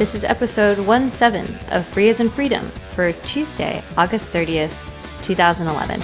This is episode 17 of Free as in Freedom for Tuesday, August 30th, 2011.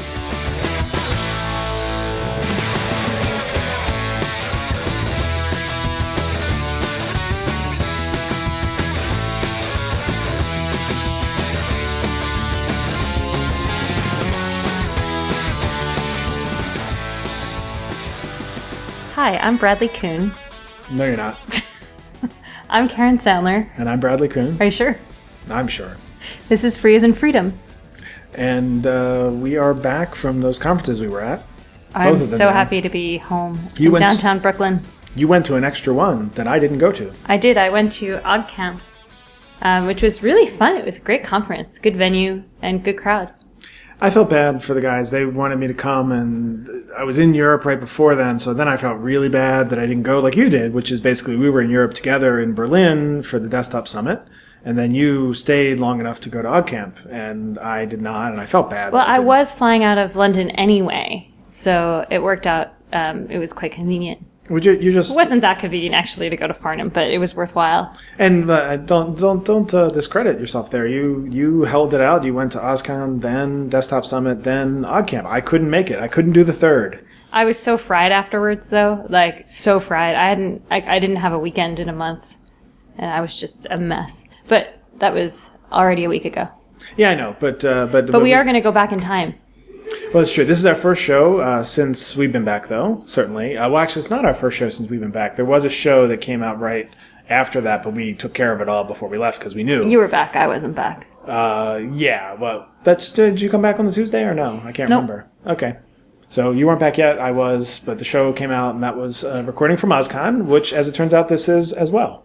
Hi, I'm Bradley Kuhn. No, you're not. I'm Karen Sandler. And I'm Bradley Kuhn. Are you sure? I'm sure. This is Free as in Freedom. And we are back from those conferences we were at. I'm so happy to be home in downtown Brooklyn. You went to an extra one that I didn't go to. I did. I went to OggCamp, which was really fun. It was a great conference, good venue, and good crowd. I felt bad for the guys. They wanted me to come, and I was in Europe right before then, so then I felt really bad that I didn't go like you did, which is basically we were in Europe together in Berlin for the Desktop Summit, and then you stayed long enough to go to OggCamp, and I did not, and I felt bad. Well, I was flying out of London anyway, so it worked out. It was quite convenient. It wasn't that convenient actually to go to Farnham, but it was worthwhile. And don't discredit yourself there. You held it out. You went to OSCON, then Desktop Summit, then OggCamp. I couldn't make it. I couldn't do the third. I was so fried afterwards, though. Like so fried. I didn't have a weekend in a month, and I was just a mess. But that was already a week ago. Yeah, I know. But we are going to go back in time. Well, it's true. This is our first show since we've been back, though, certainly. Well, actually, it's not our first show since we've been back. There was a show that came out right after that, but we took care of it all before we left because we knew. You were back. I wasn't back. Yeah. Well, did you come back on the Tuesday or no? I can't remember. Okay. So you weren't back yet. I was, but the show came out, and that was a recording from OSCON, which, as it turns out, this is as well.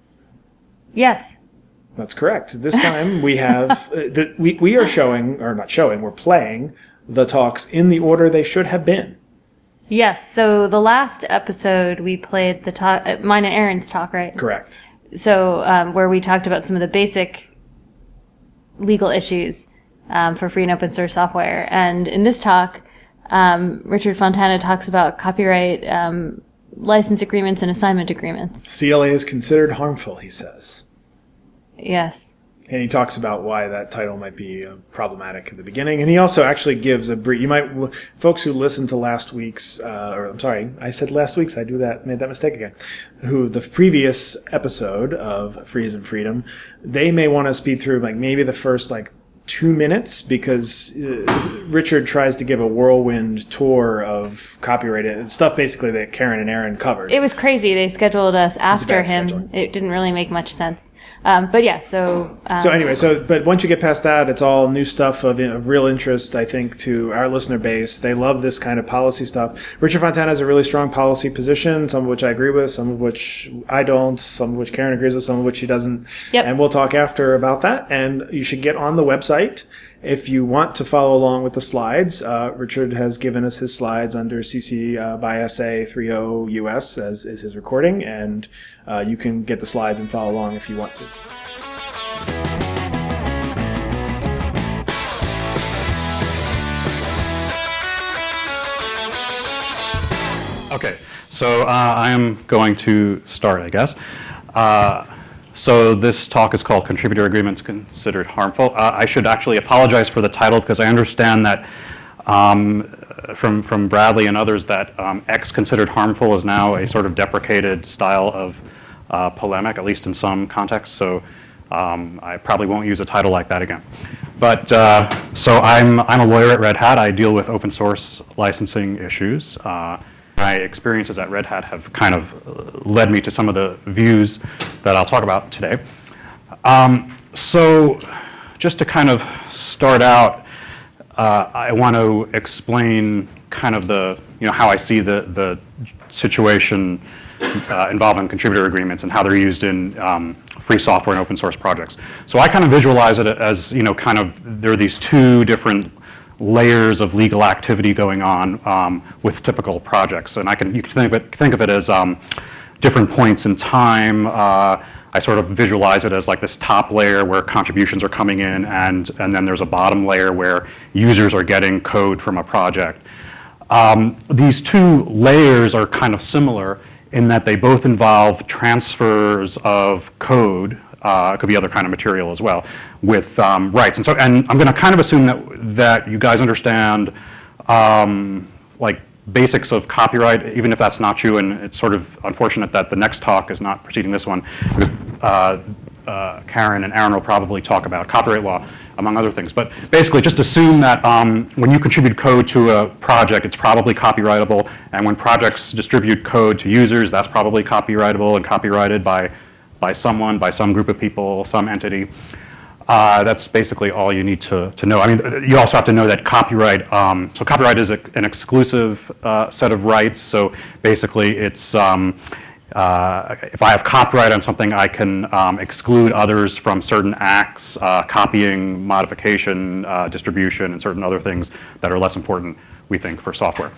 Yes. That's correct. This time we have we are showing, or not showing, we're playing the talks in the order they should have been. Yes. So the last episode we played the talk, mine and Aaron's talk, right? Correct. So where we talked about some of the basic legal issues for free and open source software, and in this talk, Richard Fontana talks about copyright license agreements and assignment agreements. CLA is considered harmful, he says. Yes. And he talks about why that title might be problematic at the beginning. And he also actually gives a brief, folks who listened to last week's, I said last week's, made that mistake again, the previous episode of Free as in Freedom, they may want to speed through maybe the first 2 minutes because Richard tries to give a whirlwind tour of copyrighted stuff basically that Karen and Aaron covered. It was crazy. They scheduled us after him. Schedule. It didn't really make much sense. But yeah, but once you get past that, it's all new stuff of real interest, I think, to our listener base. They love this kind of policy stuff. Richard Fontana has a really strong policy position, some of which I agree with, some of which I don't, some of which Karen agrees with, some of which she doesn't. Yep. And we'll talk after about that. And you should get on the website if you want to follow along with the slides. Richard has given us his slides under CC by SA 30 US as is his recording, and you can get the slides and follow along if you want to. Okay, so I am going to start, I guess. So this talk is called Contributor Agreements Considered Harmful. I should actually apologize for the title because I understand that from Bradley and others that X considered harmful is now a sort of deprecated style of polemic, at least in some contexts. So I probably won't use a title like that again. But so I'm a lawyer at Red Hat. I deal with open source licensing issues. My experiences at Red Hat have kind of led me to some of the views that I'll talk about today. So just to kind of start out, I want to explain kind of how I see the situation involving contributor agreements and how they're used in free software and open source projects. So I kind of visualize it as, there are these two different layers of legal activity going on with typical projects, and you can think of it as different points in time. I sort of visualize it as this top layer where contributions are coming in, and then there's a bottom layer where users are getting code from a project. These two layers are kind of similar in that they both involve transfers of code it could be other kind of material as well, with rights. And I'm going to kind of assume that you guys understand like basics of copyright, even if that's not true, and it's sort of unfortunate that the next talk is not preceding this one, because Karen and Aaron will probably talk about copyright law, among other things. But basically, just assume that when you contribute code to a project, it's probably copyrightable, and when projects distribute code to users, that's probably copyrightable and copyrighted by someone, by some group of people, some entity. That's basically all you need to know. I mean, you also have to know that copyright, so copyright is an exclusive set of rights. So basically it's, if I have copyright on something, I can exclude others from certain acts, copying, modification, distribution, and certain other things that are less important, we think, for software.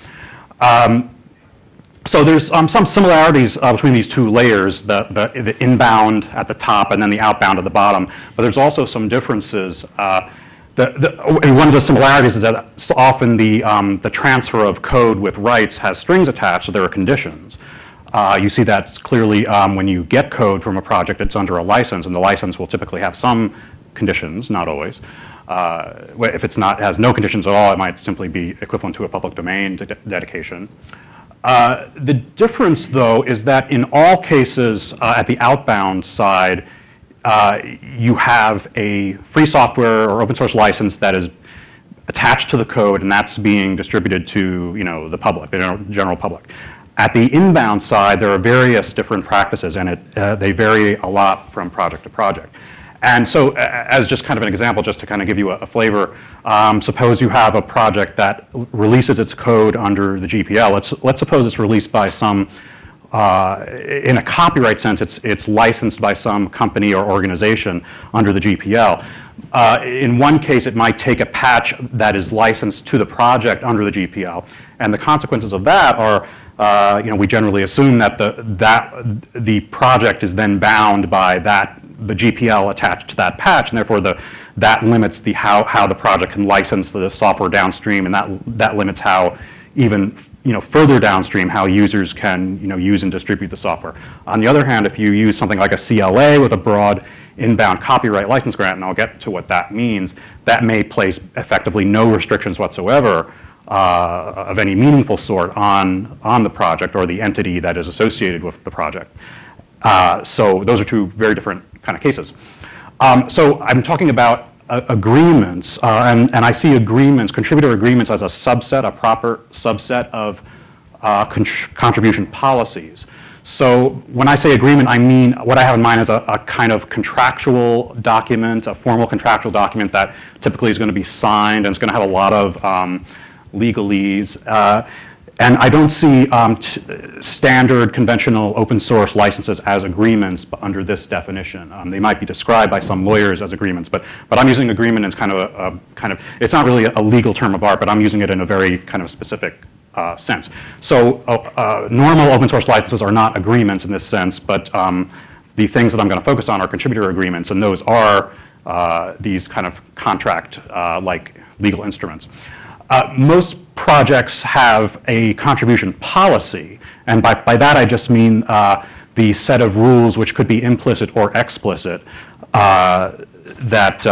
So there's some similarities between these two layers, the inbound at the top and then the outbound at the bottom, but there's also some differences. One of the similarities is that often the transfer of code with rights has strings attached, so there are conditions. You see that clearly when you get code from a project, it's under a license, and the license will typically have some conditions, not always. If it's not, has no conditions at all, it might simply be equivalent to a public domain dedication. The difference, though, is that in all cases at the outbound side, you have a free software or open source license that is attached to the code, and that's being distributed to the public, the general public. At the inbound side, there are various different practices, and they vary a lot from project to project. And so as just kind of an example, just to kind of give you a flavor, suppose you have a project that releases its code under the GPL. Let's suppose it's released by some, in a copyright sense, it's licensed by some company or organization under the GPL. In one case, it might take a patch that is licensed to the project under the GPL. And the consequences of that are, we generally assume that the project is then bound by the GPL attached to that patch, and therefore that limits how the project can license the software downstream, and that limits how even further downstream how users can use and distribute the software. On the other hand, if you use something like a CLA with a broad inbound copyright license grant, and I'll get to what that means, that may place effectively no restrictions whatsoever of any meaningful sort on the project or the entity that is associated with the project. So those are two very different kind of cases. So I'm talking about agreements, and I see agreements, contributor agreements, as a proper subset of contribution policies. So when I say agreement, I mean what I have in mind is a kind of contractual document, a formal contractual document that typically is going to be signed and it's going to have a lot of legalese. And I don't see standard conventional open source licenses as agreements under this definition. They might be described by some lawyers as agreements, but I'm using agreement as kind of it's not really a legal term of art, but I'm using it in a very kind of specific sense. So normal open source licenses are not agreements in this sense, but the things that I'm going to focus on are contributor agreements, and those are these kind of contract like legal instruments. Most projects have a contribution policy, and by that I just mean the set of rules, which could be implicit or explicit, that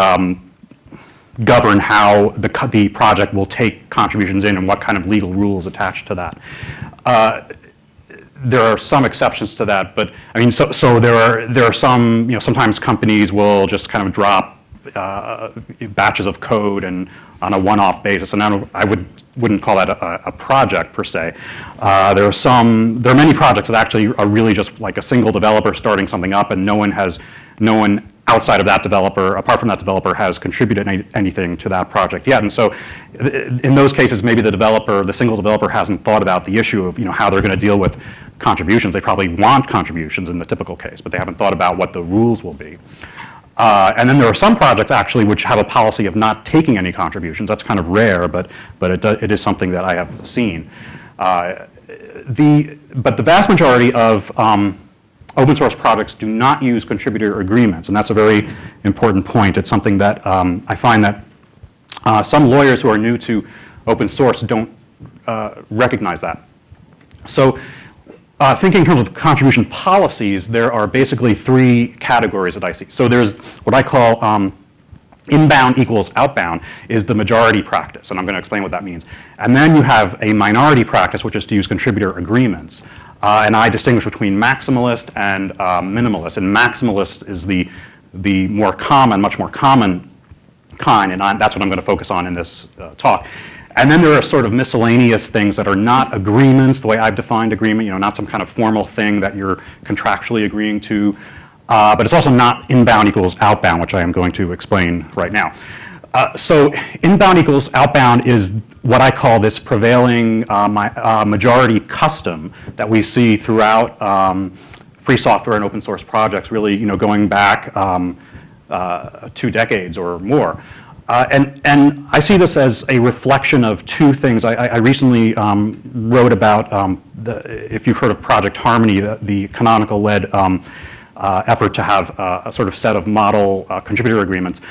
govern how the project will take contributions in and what kind of legal rules attached to that. There are some exceptions to that, but I mean, so there are some, sometimes companies will just kind of drop batches of code and on a one-off basis, and I wouldn't call that a project per se. There are many projects that actually are really just like a single developer starting something up, and no one outside of that developer, apart from that developer, has contributed anything to that project yet. And so in those cases, maybe the single developer hasn't thought about the issue of how they're going to deal with contributions. They probably want contributions in the typical case, but they haven't thought about what the rules will be. And then there are some projects actually which have a policy of not taking any contributions. That's kind of rare, but it is something that I have seen. But the vast majority of open source projects do not use contributor agreements, and that's a very important point. It's something that I find that some lawyers who are new to open source don't recognize that. So thinking in terms of contribution policies, there are basically three categories that I see. So there's what I call inbound equals outbound is the majority practice, and I'm going to explain what that means. And then you have a minority practice, which is to use contributor agreements. And I distinguish between maximalist and minimalist. And maximalist is the more common, much more common kind, and that's what I'm going to focus on in this talk. And then there are sort of miscellaneous things that are not agreements, the way I've defined agreement, not some kind of formal thing that you're contractually agreeing to, but it's also not inbound equals outbound, which I am going to explain right now. So inbound equals outbound is what I call this prevailing majority custom that we see throughout free software and open source projects, really going back 2 decades or more. And I see this as a reflection of two things. I recently wrote about, if you've heard of Project Harmony, the Canonical-led effort to have a sort of set of model contributor agreements.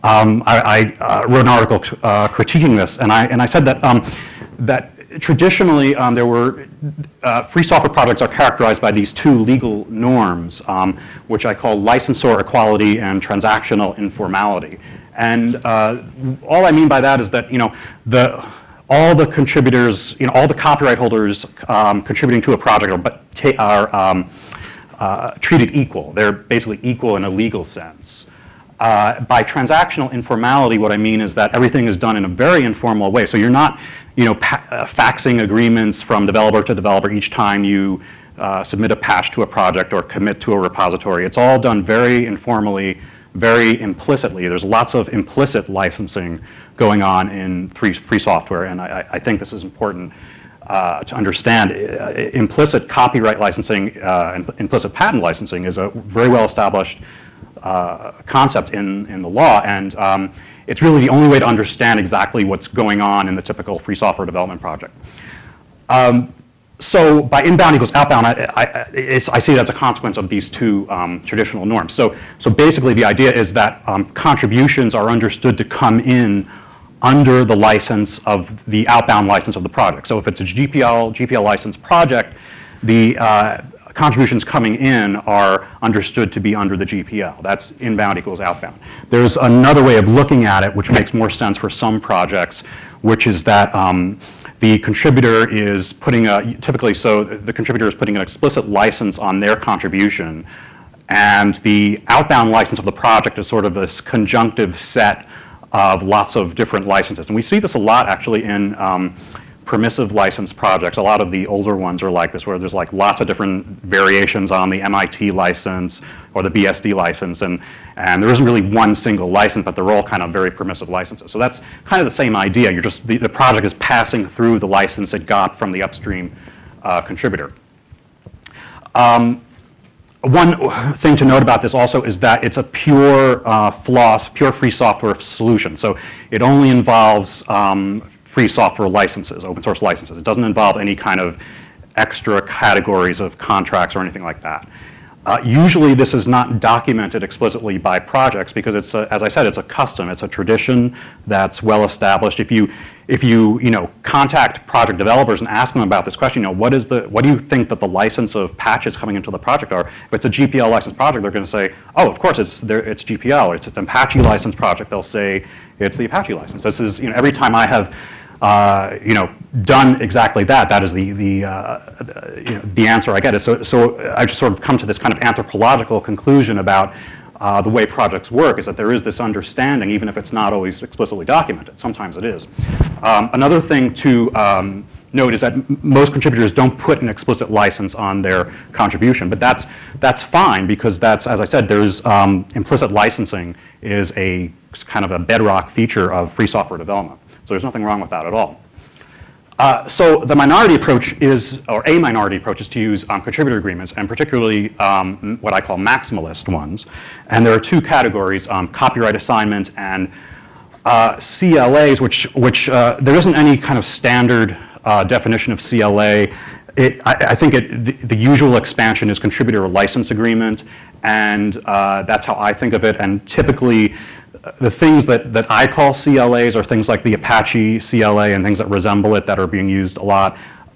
I wrote an article critiquing this, and I said that traditionally there were free software projects are characterized by these two legal norms, which I call licensor equality and transactional informality. And all I mean by that is that all the contributors, all the copyright holders contributing to a project are treated equal. They're basically equal in a legal sense. By transactional informality, what I mean is that everything is done in a very informal way. So you're not, faxing agreements from developer to developer each time you submit a patch to a project or commit to a repository. It's all done very informally, very implicitly. There's lots of implicit licensing going on in free software, and I think this is important to understand. Implicit copyright licensing and implicit patent licensing is a very well established concept in the law, and it's really the only way to understand exactly what's going on in the typical free software development project. So by inbound equals outbound, I see it as a consequence of these two traditional norms. So basically the idea is that contributions are understood to come in under the license of the outbound license of the project. So if it's a GPL licensed project, the contributions coming in are understood to be under the GPL. That's inbound equals outbound. There's another way of looking at it, which makes more sense for some projects, which is that the contributor is putting the contributor is putting an explicit license on their contribution, and the outbound license of the project is sort of this conjunctive set of lots of different licenses. And we see this a lot actually in permissive license projects. A lot of the older ones are like this, where there's like lots of different variations on the MIT license or the BSD license, and there isn't really one single license, but they're all kind of very permissive licenses. So that's kind of the same idea. You're just, the project is passing through the license it got from the upstream contributor. One thing to note about this also is that it's a pure pure free software solution. So it only involves free software licenses, open source licenses. It doesn't involve any kind of extra categories of contracts or anything like that. Usually this is not documented explicitly by projects because it's, as I said, it's a custom, it's a tradition that's well established. If you contact project developers and ask them about this question, what do you think that the license of patches coming into the project are? If it's a GPL licensed project, they're going to say, oh, of course it's GPL. It's an Apache licensed project. They'll say it's the Apache license. This is, every time I have done exactly that. That is the answer I get. So I just sort of come to this kind of anthropological conclusion about the way projects work, is that there is this understanding, even if it's not always explicitly documented. Sometimes it is. Another thing to note is that most contributors don't put an explicit license on their contribution, but that's fine, because that's, as I said, there's implicit licensing is a kind of a bedrock feature of free software development. So there's nothing wrong with that at all. So the minority approach is, or a minority approach is to use contributor agreements, and particularly what I call maximalist ones. And there are two categories, copyright assignment and CLAs, which there isn't any kind of standard definition of CLA. I think the usual expansion is contributor license agreement, and that's how I think of it. And typically, the things that I call CLAs are things like the Apache CLA and things that resemble it that are being used a lot.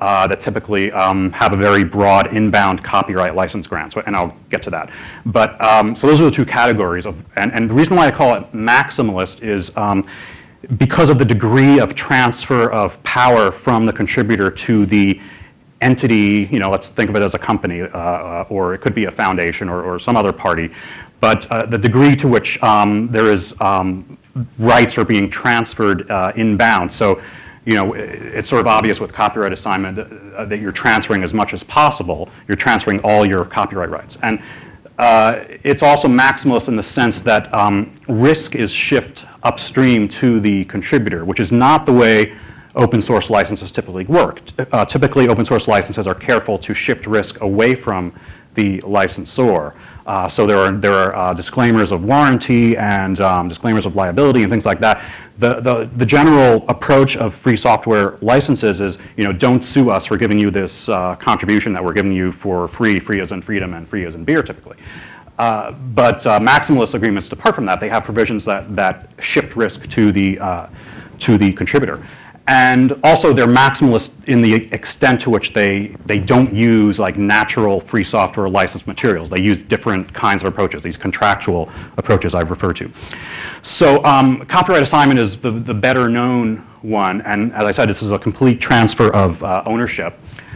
that typically have a very broad inbound copyright license grant, and I'll get to that. But so those are the two categories of, and the reason why I call it maximalist is because of the degree of transfer of power from the contributor to the entity, let's think of it as a company, or it could be a foundation or some other party, but the degree to which there is rights are being transferred inbound. So, it's sort of obvious with copyright assignment that you're transferring as much as possible. You're transferring all your copyright rights. And it's also maximalist in the sense that risk is shift upstream to the contributor, which is not the way open source licenses typically work. Typically, open source licenses are careful to shift risk away from the licensor. So there are disclaimers of warranty and disclaimers of liability and things like that. The general approach of free software licenses is, don't sue us for giving you this contribution that we're giving you for free, free as in freedom and free as in beer typically. But maximalist agreements depart from that. They have provisions that shift risk to the contributor. And also they're maximalist in the extent to which they don't use like natural free software licensed materials. They use different kinds of approaches, these contractual approaches I've referred to. So copyright assignment is the better known one, and as I said, this is a complete transfer of ownership.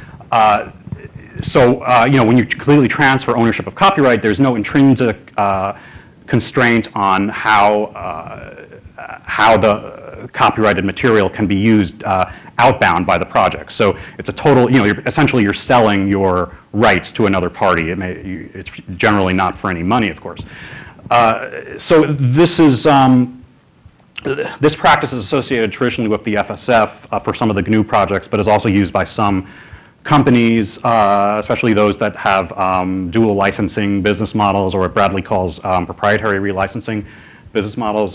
So when you completely transfer ownership of copyright, there's no intrinsic constraint on how the copyrighted material can be used outbound by the project. So it's a total, essentially you're selling your rights to another party. It's generally not for any money, of course. So this is, this practice is associated traditionally with the FSF for some of the GNU projects, but is also used by some companies, especially those that have dual licensing business models, or what Bradley calls proprietary relicensing business models.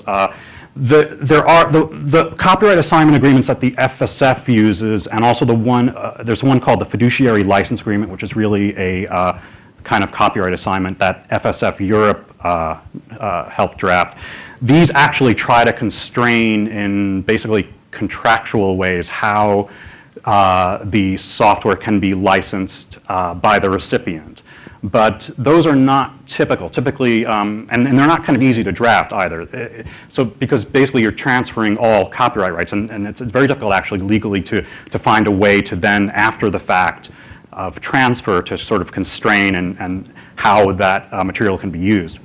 The copyright assignment agreements that the FSF uses, and also there's one called the fiduciary license agreement, which is really a kind of copyright assignment that FSF Europe helped draft. These actually try to constrain in basically contractual ways how the software can be licensed by the recipient. But those are not typical. Typically, and they're not kind of easy to draft either. So because basically you're transferring all copyright rights, and it's very difficult actually legally to find a way to then, after the fact of transfer, to sort of constrain and how that material can be used.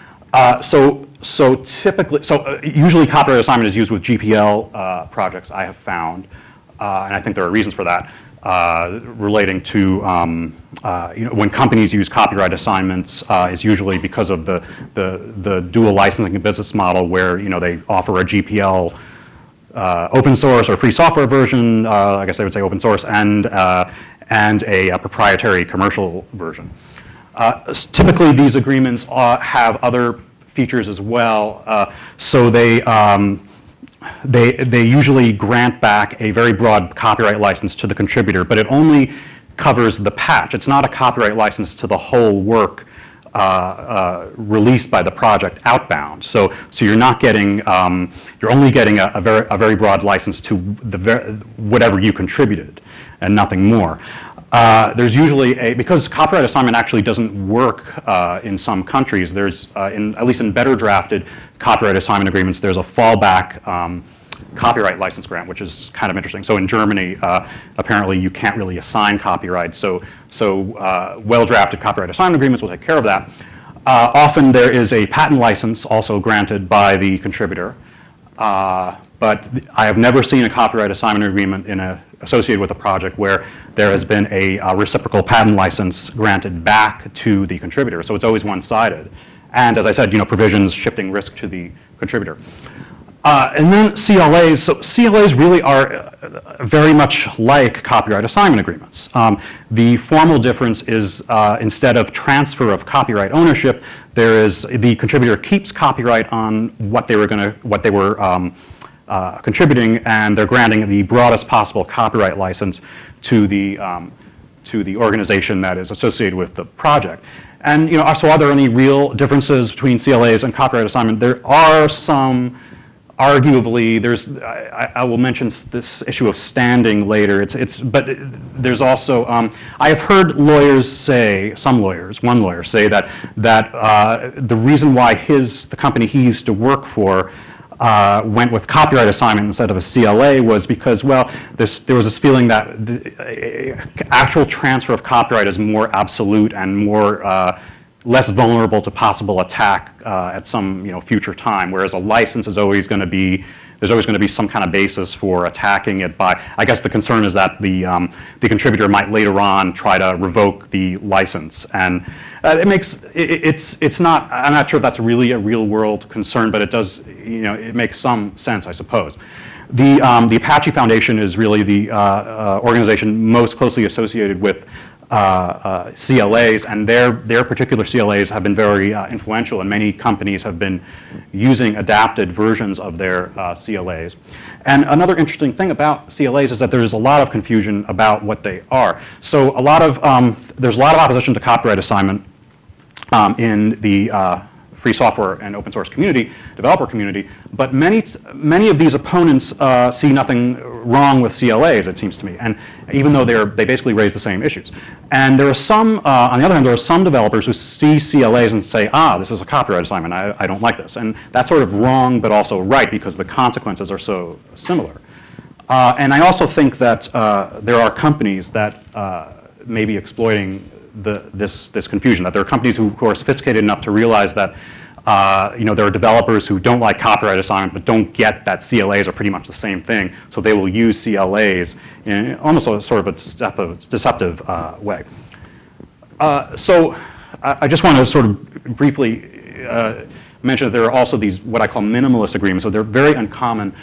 Usually copyright assignment is used with GPL projects, I have found, and I think there are reasons for that. Relating to when companies use copyright assignments is usually because of the dual licensing business model where they offer a GPL open source or free software version, I guess they would say open source, and a proprietary commercial version. Typically these agreements have other features as well, so they usually grant back a very broad copyright license to the contributor, but it only covers the patch. It's not a copyright license to the whole work released by the project outbound. So you're not getting, you're only getting a very broad license to whatever you contributed and nothing more. There's usually because copyright assignment actually doesn't work in some countries, there's, at least in better drafted copyright assignment agreements, there's a fallback copyright license grant, which is kind of interesting. So in Germany, apparently you can't really assign copyright, so well-drafted copyright assignment agreements will take care of that. Often there is a patent license also granted by the contributor, but I have never seen a copyright assignment agreement associated with a project where there has been a reciprocal patent license granted back to the contributor. So it's always one-sided. And as I said, provisions shifting risk to the contributor. And then CLAs. So CLAs really are very much like copyright assignment agreements. The formal difference is instead of transfer of copyright ownership, the contributor keeps copyright on what they were contributing, and they're granting the broadest possible copyright license to the organization that is associated with the project. And so are there any real differences between CLAs and copyright assignment? There are some arguably, I will mention this issue of standing later. But there's also, I have heard lawyers say, one lawyer say that the reason why the company he used to work for went with copyright assignment instead of a CLA was because, well, there was this feeling that the actual transfer of copyright is more absolute and more less vulnerable to possible attack at some future time, whereas a license is always going to be, there's always going to be some kind of basis for attacking it by, I guess the concern is that the contributor might later on try to revoke the license. And it's not, I'm not sure if that's really a real world concern, but it does, it makes some sense, I suppose. The Apache Foundation is really the organization most closely associated with CLAs, and their particular CLAs have been very influential, and many companies have been using adapted versions of their CLAs. And another interesting thing about CLAs is that there's a lot of confusion about what they are. So there's a lot of opposition to copyright assignment in the free software and open source community, developer community, but many of these opponents see nothing wrong with CLAs, it seems to me, and even though they basically raise the same issues. And there are some, on the other hand, there are some developers who see CLAs and say, this is a copyright assignment, I don't like this. And that's sort of wrong, but also right, because the consequences are so similar. And I also think that there are companies that may be exploiting this confusion, that there are companies who are sophisticated enough to realize that there are developers who don't like copyright assignment but don't get that CLAs are pretty much the same thing, so they will use CLAs in almost a sort of a deceptive way. So I just want to sort of briefly mention that there are also these what I call minimalist agreements, so they're very uncommon.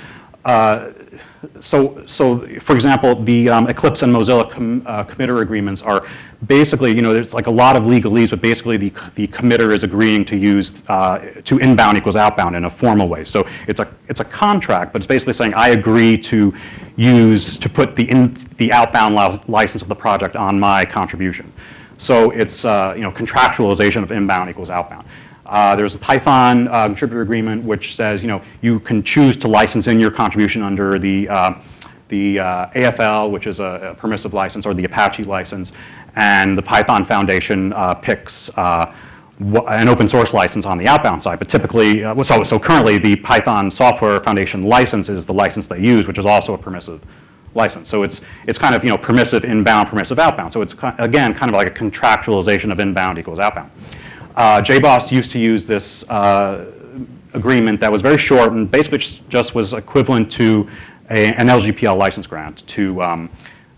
So for example, the Eclipse and Mozilla committer agreements are basically, there's like a lot of legalese, but basically the committer is agreeing to use to inbound equals outbound in a formal way. So it's a contract, but it's basically saying I agree to put the outbound license of the project on my contribution. So it's contractualization of inbound equals outbound. There's a Python contributor agreement which says you can choose to license in your contribution under the AFL, which is a permissive license, or the Apache license, and the Python Foundation picks an open source license on the outbound side. But typically, so currently the Python Software Foundation license is the license they use, which is also a permissive license. So it's kind of permissive inbound, permissive outbound. So it's again kind of like a contractualization of inbound equals outbound. JBoss used to use this agreement that was very short and basically just was equivalent to an LGPL license grant to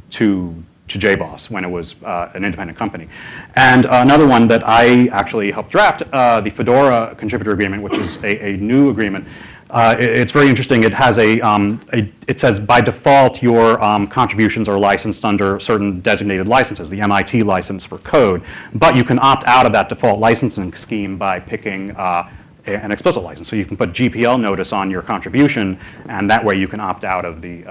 JBoss when it was an independent company. And another one that I actually helped draft, the Fedora contributor agreement, which is a new agreement. It's very interesting. It has it says by default your contributions are licensed under certain designated licenses, the MIT license for code, but you can opt out of that default licensing scheme by picking an explicit license. So you can put GPL notice on your contribution, and that way you can opt out of the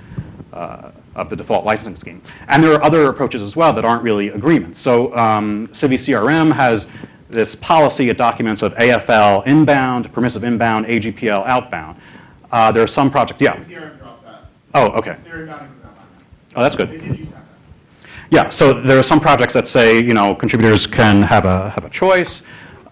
default licensing scheme. And there are other approaches as well that aren't really agreements. So Civi CRM has this policy, it documents of AFL inbound, permissive inbound, AGPL outbound. There are some projects, yeah. CRM dropped that. Oh, okay. CRM got into that. Oh, that's good. They did use that. Yeah, so there are some projects that say, contributors can have a choice.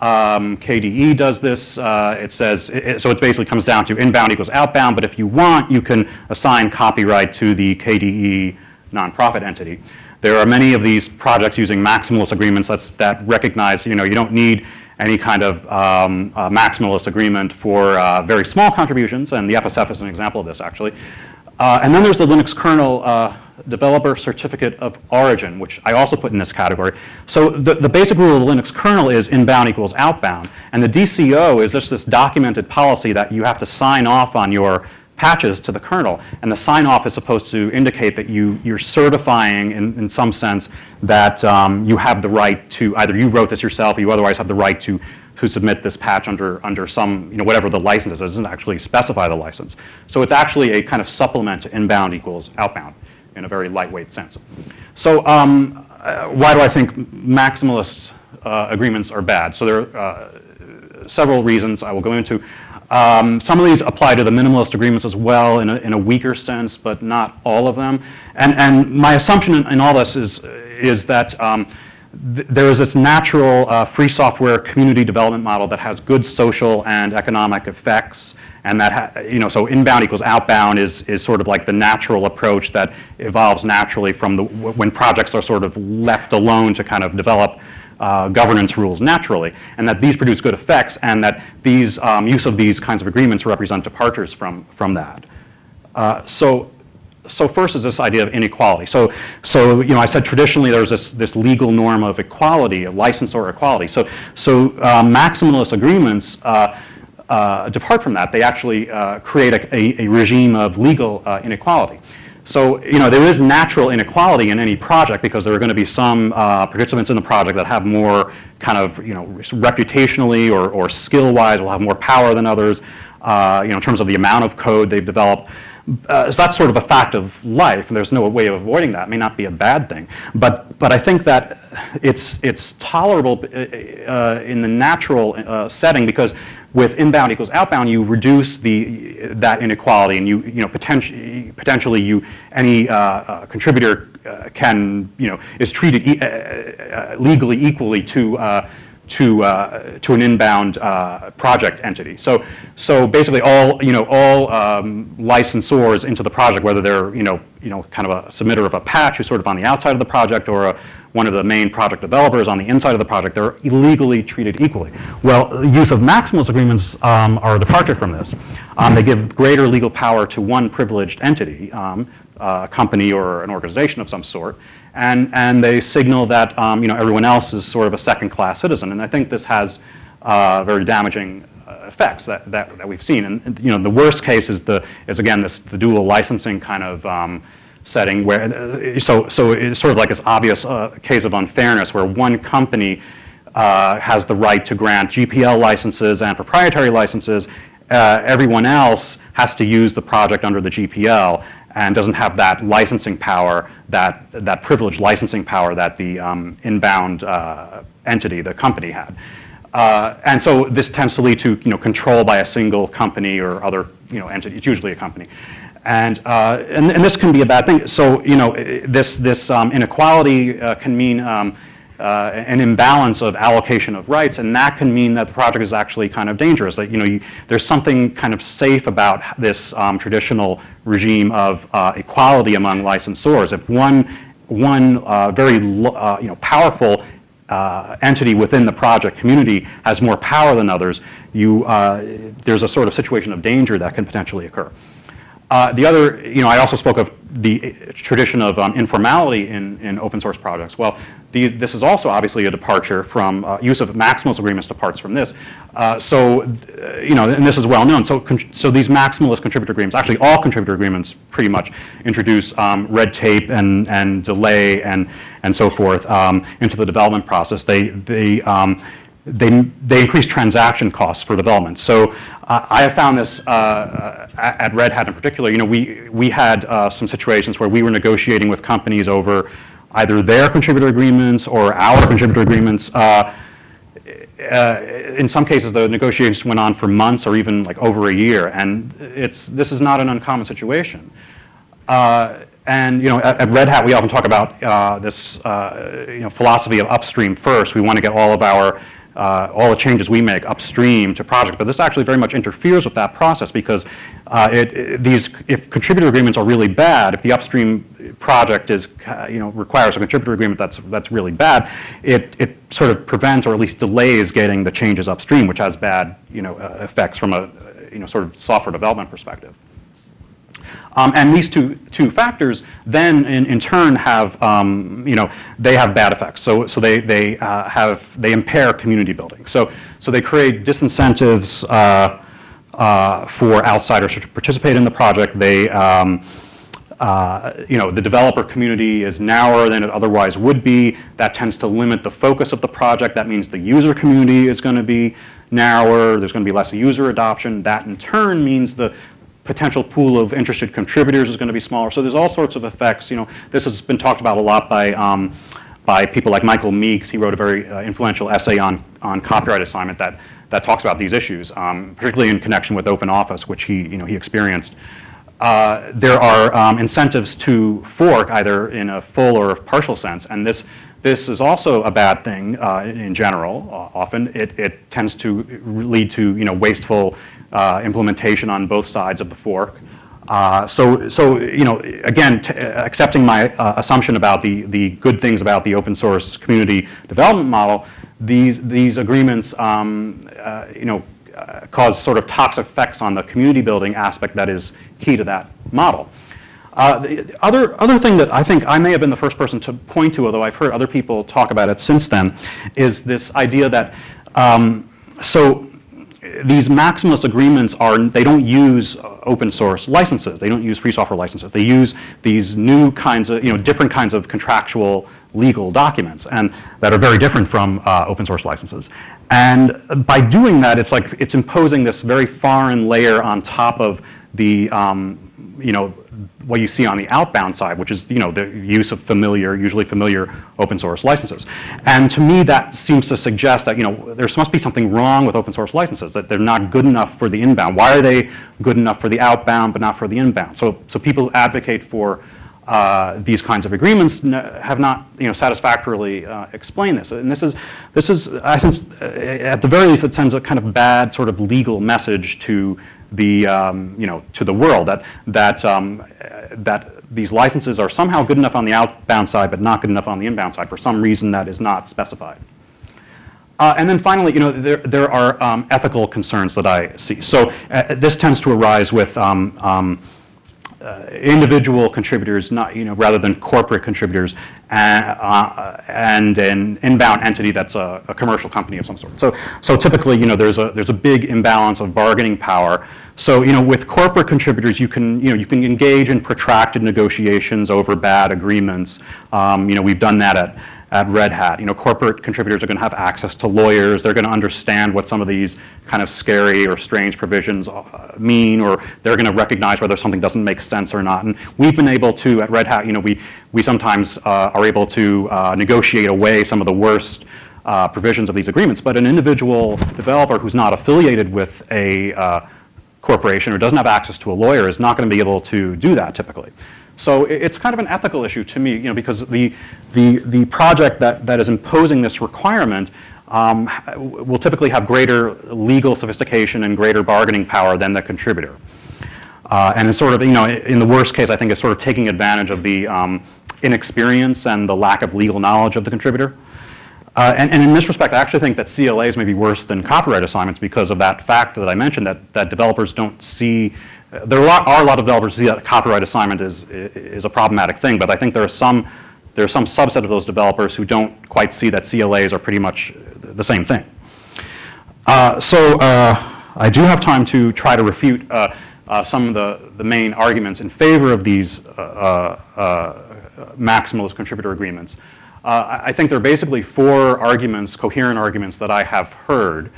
KDE does this. It says, so it basically comes down to inbound equals outbound, but if you want, you can assign copyright to the KDE nonprofit entity. There are many of these projects using maximalist agreements that recognize, you don't need any kind of maximalist agreement for very small contributions, and the FSF is an example of this, actually. And then there's the Linux kernel developer certificate of origin, which I also put in this category. So the basic rule of the Linux kernel is inbound equals outbound, and the DCO is just this documented policy that you have to sign off on your patches to the kernel, and the sign-off is supposed to indicate that you're certifying in some sense that you have the right to, either you wrote this yourself or you otherwise have the right to submit this patch under some, whatever the license is. It doesn't actually specify the license. So it's actually a kind of supplement to inbound equals outbound in a very lightweight sense. So why do I think maximalist agreements are bad? So there are several reasons I will go into. Some of these apply to the minimalist agreements as well in a weaker sense, but not all of them. And my assumption in all this is that there is this natural free software community development model that has good social and economic effects, and that so inbound equals outbound is sort of like the natural approach that evolves naturally from when projects are sort of left alone to kind of develop governance rules naturally, and that these produce good effects, and that these use of these kinds of agreements represent departures from that. So first is this idea of inequality. So I said traditionally there's this legal norm of equality, a licensor equality. So maximalist agreements depart from that. They actually create a regime of legal inequality. So there is natural inequality in any project because there are going to be some participants in the project that have more kind of reputationally or skill-wise will have more power than others in terms of the amount of code they've developed. So that's sort of a fact of life, and there's no way of avoiding that. It may not be a bad thing, but I think that it's tolerable in the natural setting because with inbound equals outbound, you reduce that inequality, and you potentially any contributor is treated legally equally to an inbound project entity. So basically all licensors into the project, whether they're kind of a submitter of a patch who's sort of on the outside of the project or one of the main project developers on the inside of the project, they're illegally treated equally. Well, the use of maximalist agreements are a departure from this. They give greater legal power to one privileged entity, a company or an organization of some sort, and they signal that everyone else is sort of a second-class citizen. And I think this has very damaging effects that we've seen. And the worst case is again the dual licensing kind of setting where so it's sort of like this obvious case of unfairness where one company has the right to grant GPL licenses and proprietary licenses. Everyone else has to use the project under the GPL and doesn't have that licensing power, that privileged licensing power that the inbound entity, the company, had. And so this tends to lead to control by a single company or other entity. It's usually a company, and this can be a bad thing. So this inequality can mean an imbalance of allocation of rights, and that can mean that the project is actually kind of dangerous. That there's something kind of safe about this traditional regime of equality among licensors. If one very powerful entity within the project community has more power than others, there's a sort of situation of danger that can potentially occur. The other, I also spoke of the tradition of informality in open source projects. Well, this is also obviously a departure from use of maximalist agreements departs from this. And this is well known. So these maximalist contributor agreements, actually all contributor agreements pretty much introduce red tape and delay and so forth into the development process. They increase transaction costs for development. So I have found this at Red Hat in particular. We had some situations where we were negotiating with companies over either their contributor agreements or our contributor agreements. In some cases, the negotiations went on for months or even like over a year, and this is not an uncommon situation. And at Red Hat, we often talk about this philosophy of upstream first. We want to get all the changes we make upstream to projects, but this actually very much interferes with that process because if contributor agreements are really bad, if the upstream project requires a contributor agreement that's really bad, it sort of prevents or at least delays getting the changes upstream, which has bad effects from a sort of software development perspective. And these two factors then in turn have they have bad effects. So they impair community building. So they create disincentives for outsiders to participate in the project. They the developer community is narrower than it otherwise would be. That tends to limit the focus of the project. That means the user community is going to be narrower. There's going to be less user adoption. That in turn means the potential pool of interested contributors is going to be smaller. So there's all sorts of effects. This has been talked about a lot by people like Michael Meeks. He wrote a very influential essay on copyright assignment that talks about these issues, particularly in connection with open office, which he experienced. There are incentives to fork either in a full or partial sense, and this is also a bad thing in general. Often it tends to lead to wasteful implementation on both sides of the fork. So again, accepting my assumption about the good things about the open source community development model, these agreements cause sort of toxic effects on the community building aspect that is key to that model. The other thing that I think I may have been the first person to point to, although I've heard other people talk about it since then, is this idea that these maximalist agreements they don't use open source licenses. They don't use free software licenses. They use these new kinds of, different kinds of contractual legal documents, and that are very different from open source licenses. And by doing that, it's imposing this very foreign layer on top of the, what you see on the outbound side, which is the use of usually familiar open source licenses. And to me, that seems to suggest that there must be something wrong with open source licenses, that they're not good enough for the inbound. Why are they good enough for the outbound but not for the inbound? So people who advocate for these kinds of agreements have not satisfactorily explained this. And this is I think at the very least it sends a kind of bad sort of legal message to the to the world that these licenses are somehow good enough on the outbound side but not good enough on the inbound side for some reason that is not specified. And then finally, there are ethical concerns that I see. So this tends to arise with individual contributors, not rather than corporate contributors, and an inbound entity that's a commercial company of some sort. So typically, there's a big imbalance of bargaining power. So with corporate contributors, you can engage in protracted negotiations over bad agreements. We've done that at Red Hat. Corporate contributors are going to have access to lawyers. They're going to understand what some of these kind of scary or strange provisions mean, or they're going to recognize whether something doesn't make sense or not. And we've been able to, at Red Hat, we sometimes are able to negotiate away some of the worst provisions of these agreements. But an individual developer who's not affiliated with a corporation or doesn't have access to a lawyer is not going to be able to do that typically. So it's kind of an ethical issue to me, because the project that is imposing this requirement will typically have greater legal sophistication and greater bargaining power than the contributor. And it's sort of, in the worst case, I think it's sort of taking advantage of the inexperience and the lack of legal knowledge of the contributor. And in this respect, I actually think that CLAs may be worse than copyright assignments because of that fact that I mentioned, that developers don't see. There are a lot of developers who see that copyright assignment is a problematic thing, but I think there's some subset of those developers who don't quite see that CLAs are pretty much the same thing. So I do have time to try to refute some of the main arguments in favor of these maximalist contributor agreements. I think there are basically four arguments, coherent arguments, that I have heard.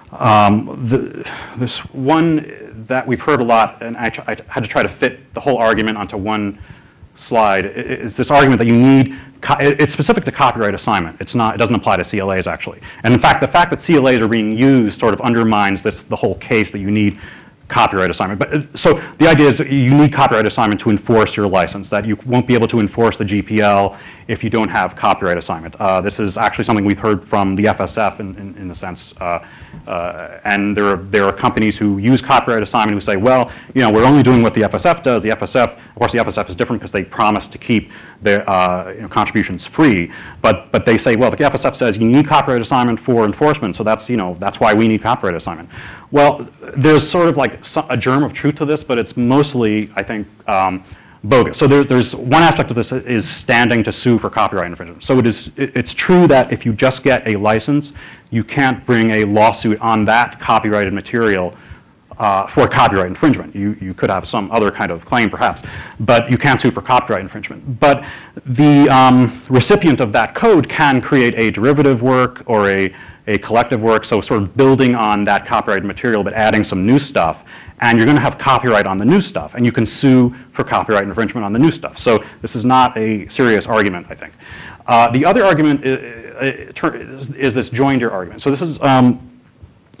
This one that we've heard a lot, and I had to try to fit the whole argument onto one slide, is this argument that you need, it's specific to copyright assignment. It doesn't apply to CLAs actually. And in fact, the fact that CLAs are being used sort of undermines the whole case that you need copyright assignment. But so the idea is that you need copyright assignment to enforce your license, that you won't be able to enforce the GPL if you don't have copyright assignment. This is actually something we've heard from the FSF in a sense. And there are companies who use copyright assignment who say, well, we're only doing what the FSF does. The FSF, of course, the FSF is different because they promise to keep their contributions free. But they say, well, the FSF says you need copyright assignment for enforcement, so that's why we need copyright assignment. Well, there's sort of like a germ of truth to this, but it's mostly, I think, bogus. So there's one aspect of this is standing to sue for copyright infringement. So it's true that if you just get a license, you can't bring a lawsuit on that copyrighted material for copyright infringement. You could have some other kind of claim perhaps, but you can't sue for copyright infringement. But the recipient of that code can create a derivative work or a collective work, so sort of building on that copyrighted material but adding some new stuff, and you're going to have copyright on the new stuff, and you can sue for copyright infringement on the new stuff. So this is not a serious argument, I think. The other argument is this joinder argument. So this is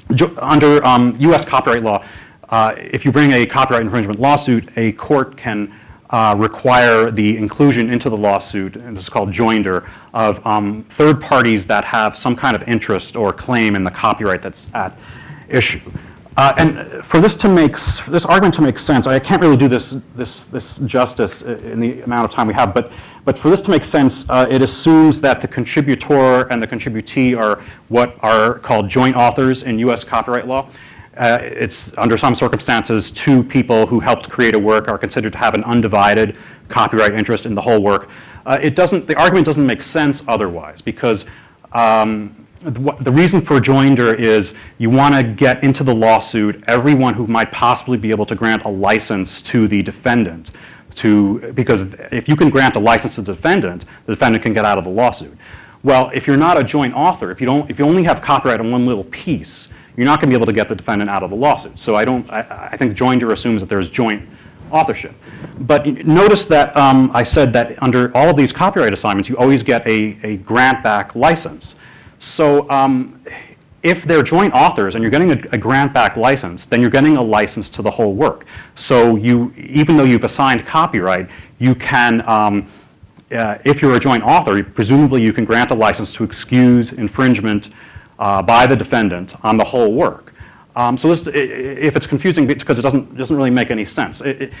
Under U.S. copyright law, if you bring a copyright infringement lawsuit, a court can require the inclusion into the lawsuit, and this is called joinder, of third parties that have some kind of interest or claim in the copyright that's at issue. And for this argument to make sense, I can't really do this justice in the amount of time we have, but for this to make sense, it assumes that the contributor and the contributee are what are called joint authors in U.S. copyright law. It's under some circumstances, two people who helped create a work are considered to have an undivided copyright interest in the whole work. The argument doesn't make sense otherwise, because the reason for joinder is you want to get into the lawsuit everyone who might possibly be able to grant a license to the defendant, because if you can grant a license to the defendant can get out of the lawsuit. Well, if you're not a joint author, if you only have copyright on one little piece, you're not going to be able to get the defendant out of the lawsuit. So I think joinder assumes that there's joint authorship. But notice that I said that under all of these copyright assignments, you always get a grant-back license. So if they're joint authors and you're getting a grant-back license, then you're getting a license to the whole work. So even though you've assigned copyright, you can, if you're a joint author, presumably you can grant a license to excuse infringement by the defendant on the whole work. So if it's confusing, it's because it doesn't really make any sense.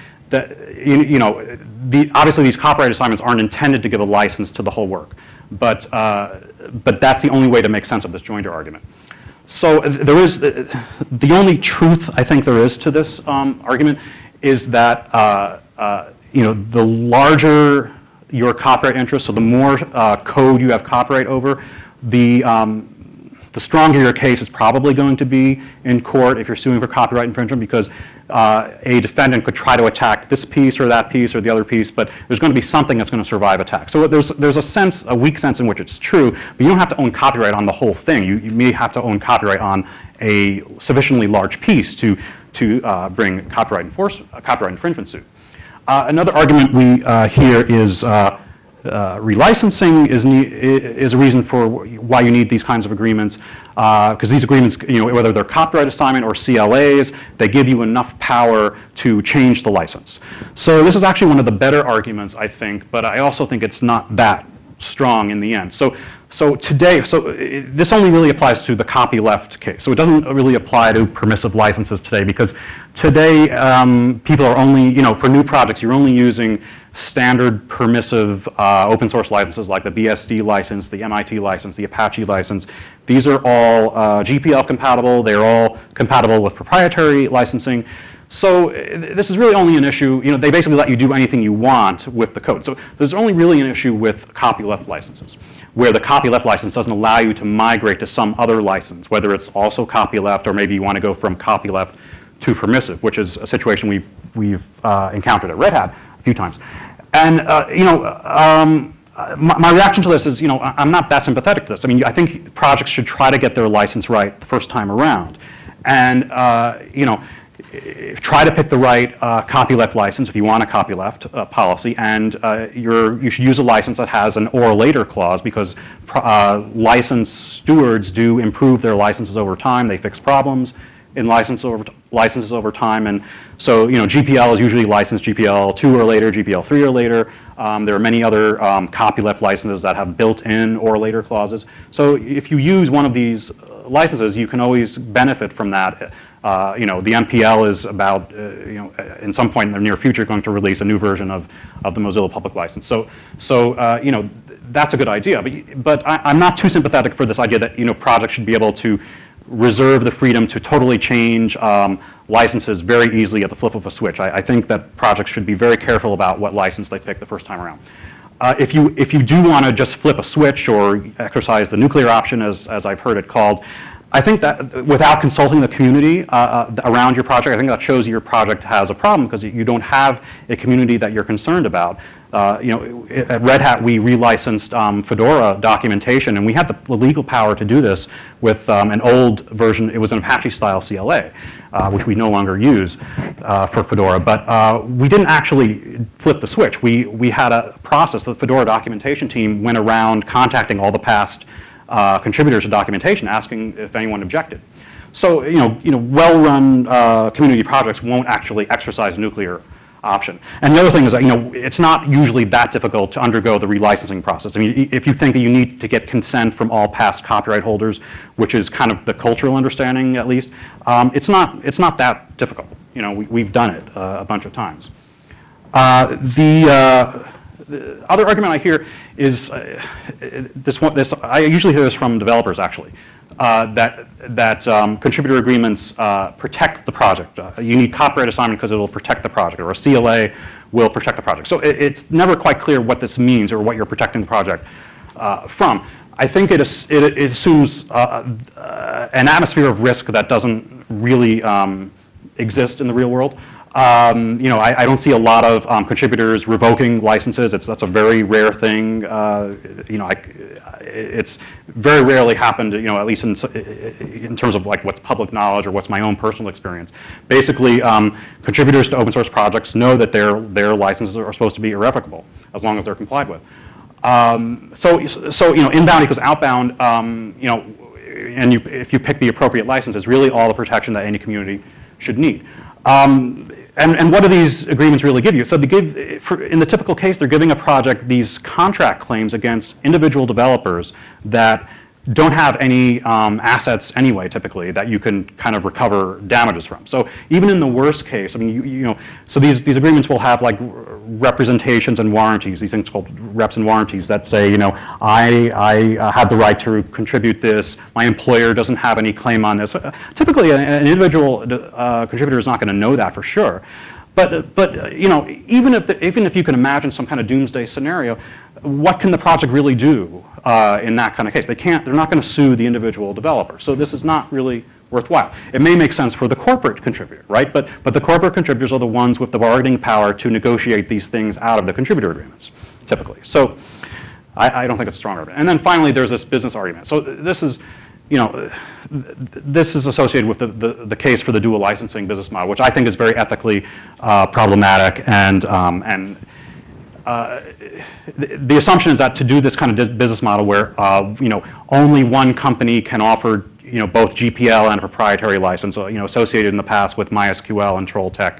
Obviously these copyright assignments aren't intended to give a license to the whole work, but that's the only way to make sense of this joinder argument. So there is the only truth I think there is to this argument is that the larger your copyright interest, so the more code you have copyright over, the stronger your case is probably going to be in court if you're suing for copyright infringement, because a defendant could try to attack this piece or that piece or the other piece, but there's going to be something that's going to survive attack. So there's a weak sense in which it's true, but you don't have to own copyright on the whole thing. You may have to own copyright on a sufficiently large piece to bring a copyright infringement suit. Another argument we hear is relicensing is a reason for why you need these kinds of agreements, because these agreements, whether they're copyright assignment or CLAs, they give you enough power to change the license. So this is actually one of the better arguments, I think, but I also think it's not that strong in the end. So this only really applies to the copyleft case. So it doesn't really apply to permissive licenses today, because today people are only, for new projects, you're only using standard permissive open source licenses like the BSD license, the MIT license, the Apache license. These are all GPL compatible. They're all compatible with proprietary licensing. So this is really only an issue, they basically let you do anything you want with the code. So there's only really an issue with copyleft licenses, where the copyleft license doesn't allow you to migrate to some other license, whether it's also copyleft or maybe you want to go from copyleft to permissive, which is a situation we've encountered at Red Hat a few times. And my reaction to this is, I'm not that sympathetic to this. I mean, I think projects should try to get their license right the first time around, and try to pick the right copyleft license if you want a copyleft policy, and you should use a license that has an or later clause, because license stewards do improve their licenses over time. They fix problems in licenses over time, and so GPL is usually licensed GPL 2 or later, GPL 3 or later. There are many other copyleft licenses that have built-in or later clauses. So if you use one of these licenses, you can always benefit from that. The MPL is about, in some point in the near future, going to release a new version of the Mozilla Public License. So that's a good idea. But I'm not too sympathetic for this idea that projects should be able to reserve the freedom to totally change licenses very easily at the flip of a switch. I think that projects should be very careful about what license they pick the first time around. If you do want to just flip a switch or exercise the nuclear option, as I've heard it called, I think that without consulting the community around your project, I think that shows your project has a problem, because you don't have a community that you're concerned about. At Red Hat, we relicensed Fedora documentation, and we had the legal power to do this with an old version. It was an Apache-style CLA, which we no longer use for Fedora. But we didn't actually flip the switch. We had a process. The Fedora documentation team went around contacting all the past contributors to documentation, asking if anyone objected. So well-run community projects won't actually exercise nuclear option. And the other thing is that it's not usually that difficult to undergo the relicensing process. I mean, if you think that you need to get consent from all past copyright holders, which is kind of the cultural understanding at least, it's not that difficult. We've done it a bunch of times. The other argument I hear is this. I usually hear this from developers actually, that contributor agreements protect the project. You need copyright assignment because it will protect the project, or a CLA will protect the project. So it's never quite clear what this means or what you're protecting the project from. I think it assumes an atmosphere of risk that doesn't really exist in the real world. I don't see a lot of contributors revoking licenses. That's a very rare thing. It's very rarely happened. At least in terms of like what's public knowledge or what's my own personal experience. Basically, contributors to open source projects know that their licenses are supposed to be irrevocable as long as they're complied with. So inbound equals outbound. And if you pick the appropriate license, it's really all the protection that any community should need. And what do these agreements really give you? So they give, in the typical case, they're giving a project these contract claims against individual developers that don't have any assets anyway, typically, that you can kind of recover damages from. So even in the worst case, I mean, so these agreements will have like representations and warranties, these things called reps and warranties that say, I have the right to contribute this, my employer doesn't have any claim on this. Typically, an individual contributor is not going to know that for sure. But even if you can imagine some kind of doomsday scenario, what can the project really do in that kind of case? They're not going to sue the individual developer. So this is not really worthwhile. It may make sense for the corporate contributor, right? But the corporate contributors are the ones with the bargaining power to negotiate these things out of the contributor agreements, typically. So I don't think it's a strong argument. And then finally, there's this business argument. So this is, this is associated with the case for the dual licensing business model, which I think is very ethically problematic. And the assumption is that to do this kind of business model where only one company can offer both GPL and a proprietary license, associated in the past with MySQL and Trolltech.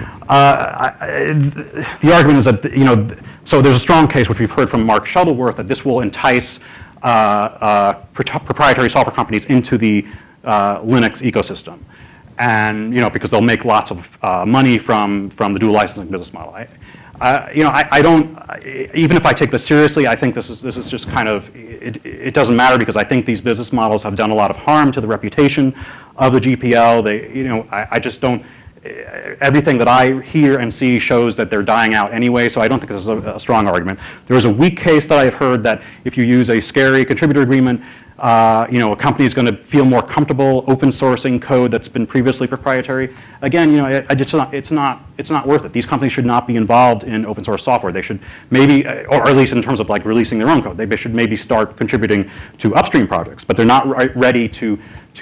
The argument is that so there's a strong case which we've heard from Mark Shuttleworth that this will entice proprietary software companies into the Linux ecosystem, and because they'll make lots of money from the dual licensing business model. I don't. Even if I take this seriously, I think this is just kind of it doesn't matter because I think these business models have done a lot of harm to the reputation of the GPL. I just don't. Everything that I hear and see shows that they're dying out anyway, so I don't think this is a strong argument. There is a weak case that I've heard that if you use a scary contributor agreement, a company is going to feel more comfortable open sourcing code that's been previously proprietary. Again, it's not worth it. These companies should not be involved in open source software. They should maybe, or at least in terms of like releasing their own code, they should maybe start contributing to upstream projects, but they're not ready to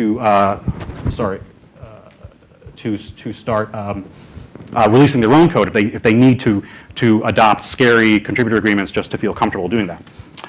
start releasing their own code if they need to adopt scary contributor agreements just to feel comfortable doing that.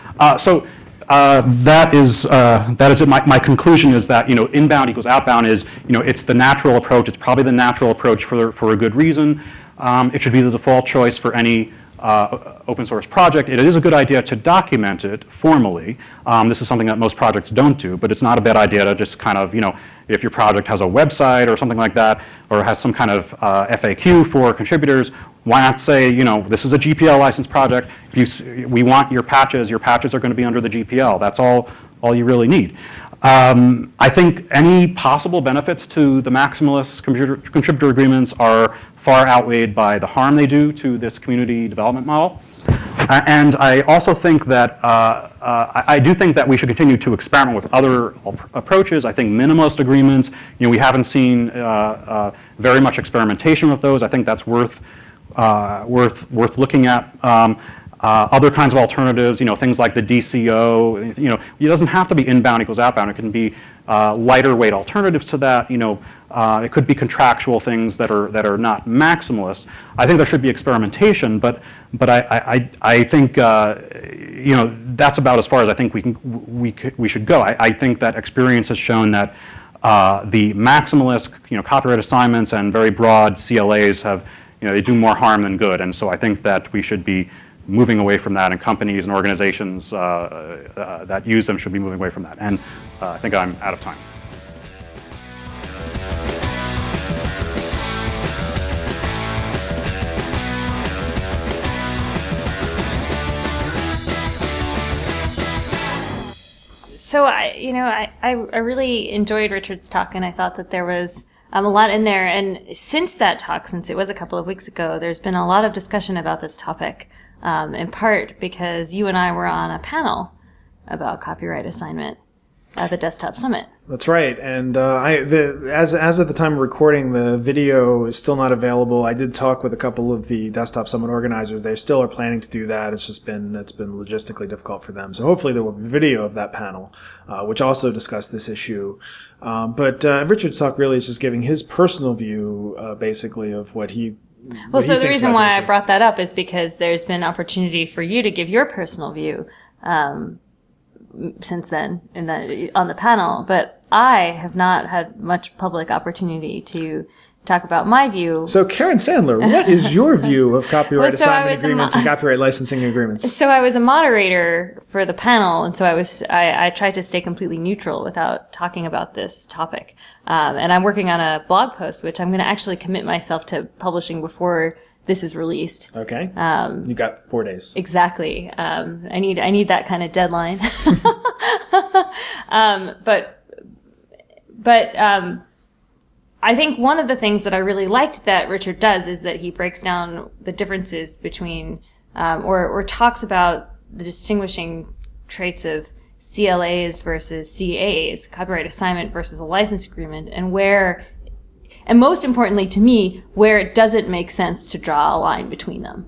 That is it. My conclusion is that inbound equals outbound is it's the natural approach. It's probably the natural approach for a good reason. It should be the default choice for any open source project. It is a good idea to document it formally. This is something that most projects don't do, but it's not a bad idea to just kind of, if your project has a website or something like that, or has some kind of FAQ for contributors, why not say, this is a GPL licensed project. We want your patches are going to be under the GPL. That's all you really need. I think any possible benefits to the maximalist contributor agreements are far outweighed by the harm they do to this community development model. And I also think that, I do think that we should continue to experiment with other approaches. I think minimalist agreements, we haven't seen very much experimentation with those. I think that's worth looking at. Other kinds of alternatives, things like the DCO, it doesn't have to be inbound equals outbound. It can be lighter weight alternatives to that. It could be contractual things that are not maximalist. I think there should be experimentation, but I think that's about as far as I think we should go. I think that experience has shown that The maximalist, copyright assignments and very broad CLAs have, they do more harm than good. And so I think that we should be moving away from that, and companies and organizations that use them should be moving away from that. And I think I'm out of time. So I really enjoyed Richard's talk, and I thought that there was a lot in there. And since that talk, since it was a couple of weeks ago, there's been a lot of discussion about this topic, in part because you and I were on a panel about copyright assignment at the Desktop Summit. That's right. And as of the time of recording, the video is still not available. I did talk with a couple of the Desktop Summit organizers. They still are planning to do that. It's been logistically difficult for them. So hopefully there will be video of that panel, which also discussed this issue. But Richard's talk really is just giving his personal view, basically, of what he. Well, so the reason why I brought that up is because there's been opportunity for you to give your personal view. Since then on the panel, but I have not had much public opportunity to talk about my view. So Karen Sandler, what is your view of copyright assignment agreements and copyright licensing agreements? So I was a moderator for the panel, and so I tried to stay completely neutral without talking about this topic. And I'm working on a blog post, which I'm going to actually commit myself to publishing before this is released. Okay. You got 4 days. Exactly. I need that kind of deadline. But I think one of the things that I really liked that Richard does is that he breaks down the differences between, or talks about the distinguishing traits of CLAs versus CAs, copyright assignment versus a license agreement, and most importantly to me, where it doesn't make sense to draw a line between them.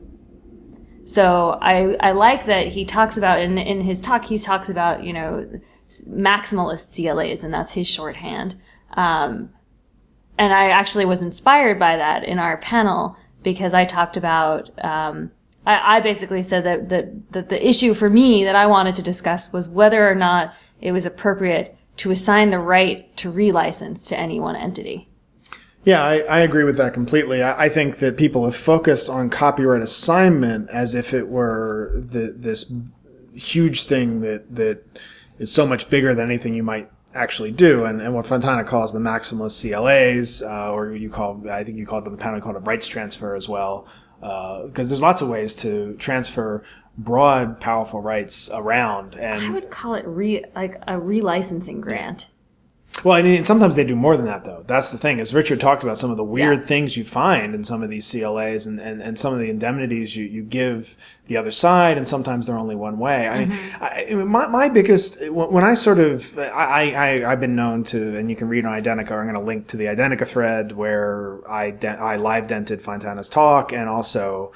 So I like that he talks about, in his talk, he talks about, maximalist CLAs, and that's his shorthand. And I actually was inspired by that in our panel, because I talked about, I basically said that the issue for me that I wanted to discuss was whether or not it was appropriate to assign the right to relicense to any one entity. Yeah, I agree with that completely. I think that people have focused on copyright assignment as if it were this huge thing that is so much bigger than anything you might actually do. And what Fontana calls the maximalist CLAs, or I think you called it, the panel called it rights transfer as well, because there's lots of ways to transfer broad, powerful rights around. And I would call it like a relicensing grant. Well, I mean, sometimes they do more than that, though. That's the thing. As Richard talked about, some of the weird things you find in some of these CLAs and some of the indemnities you give the other side, and sometimes they're only one way. I mean, my biggest, when I sort of, I've been known to, and you can read on Identica, I'm going to link to the Identica thread where I live dented Fontana's talk, and also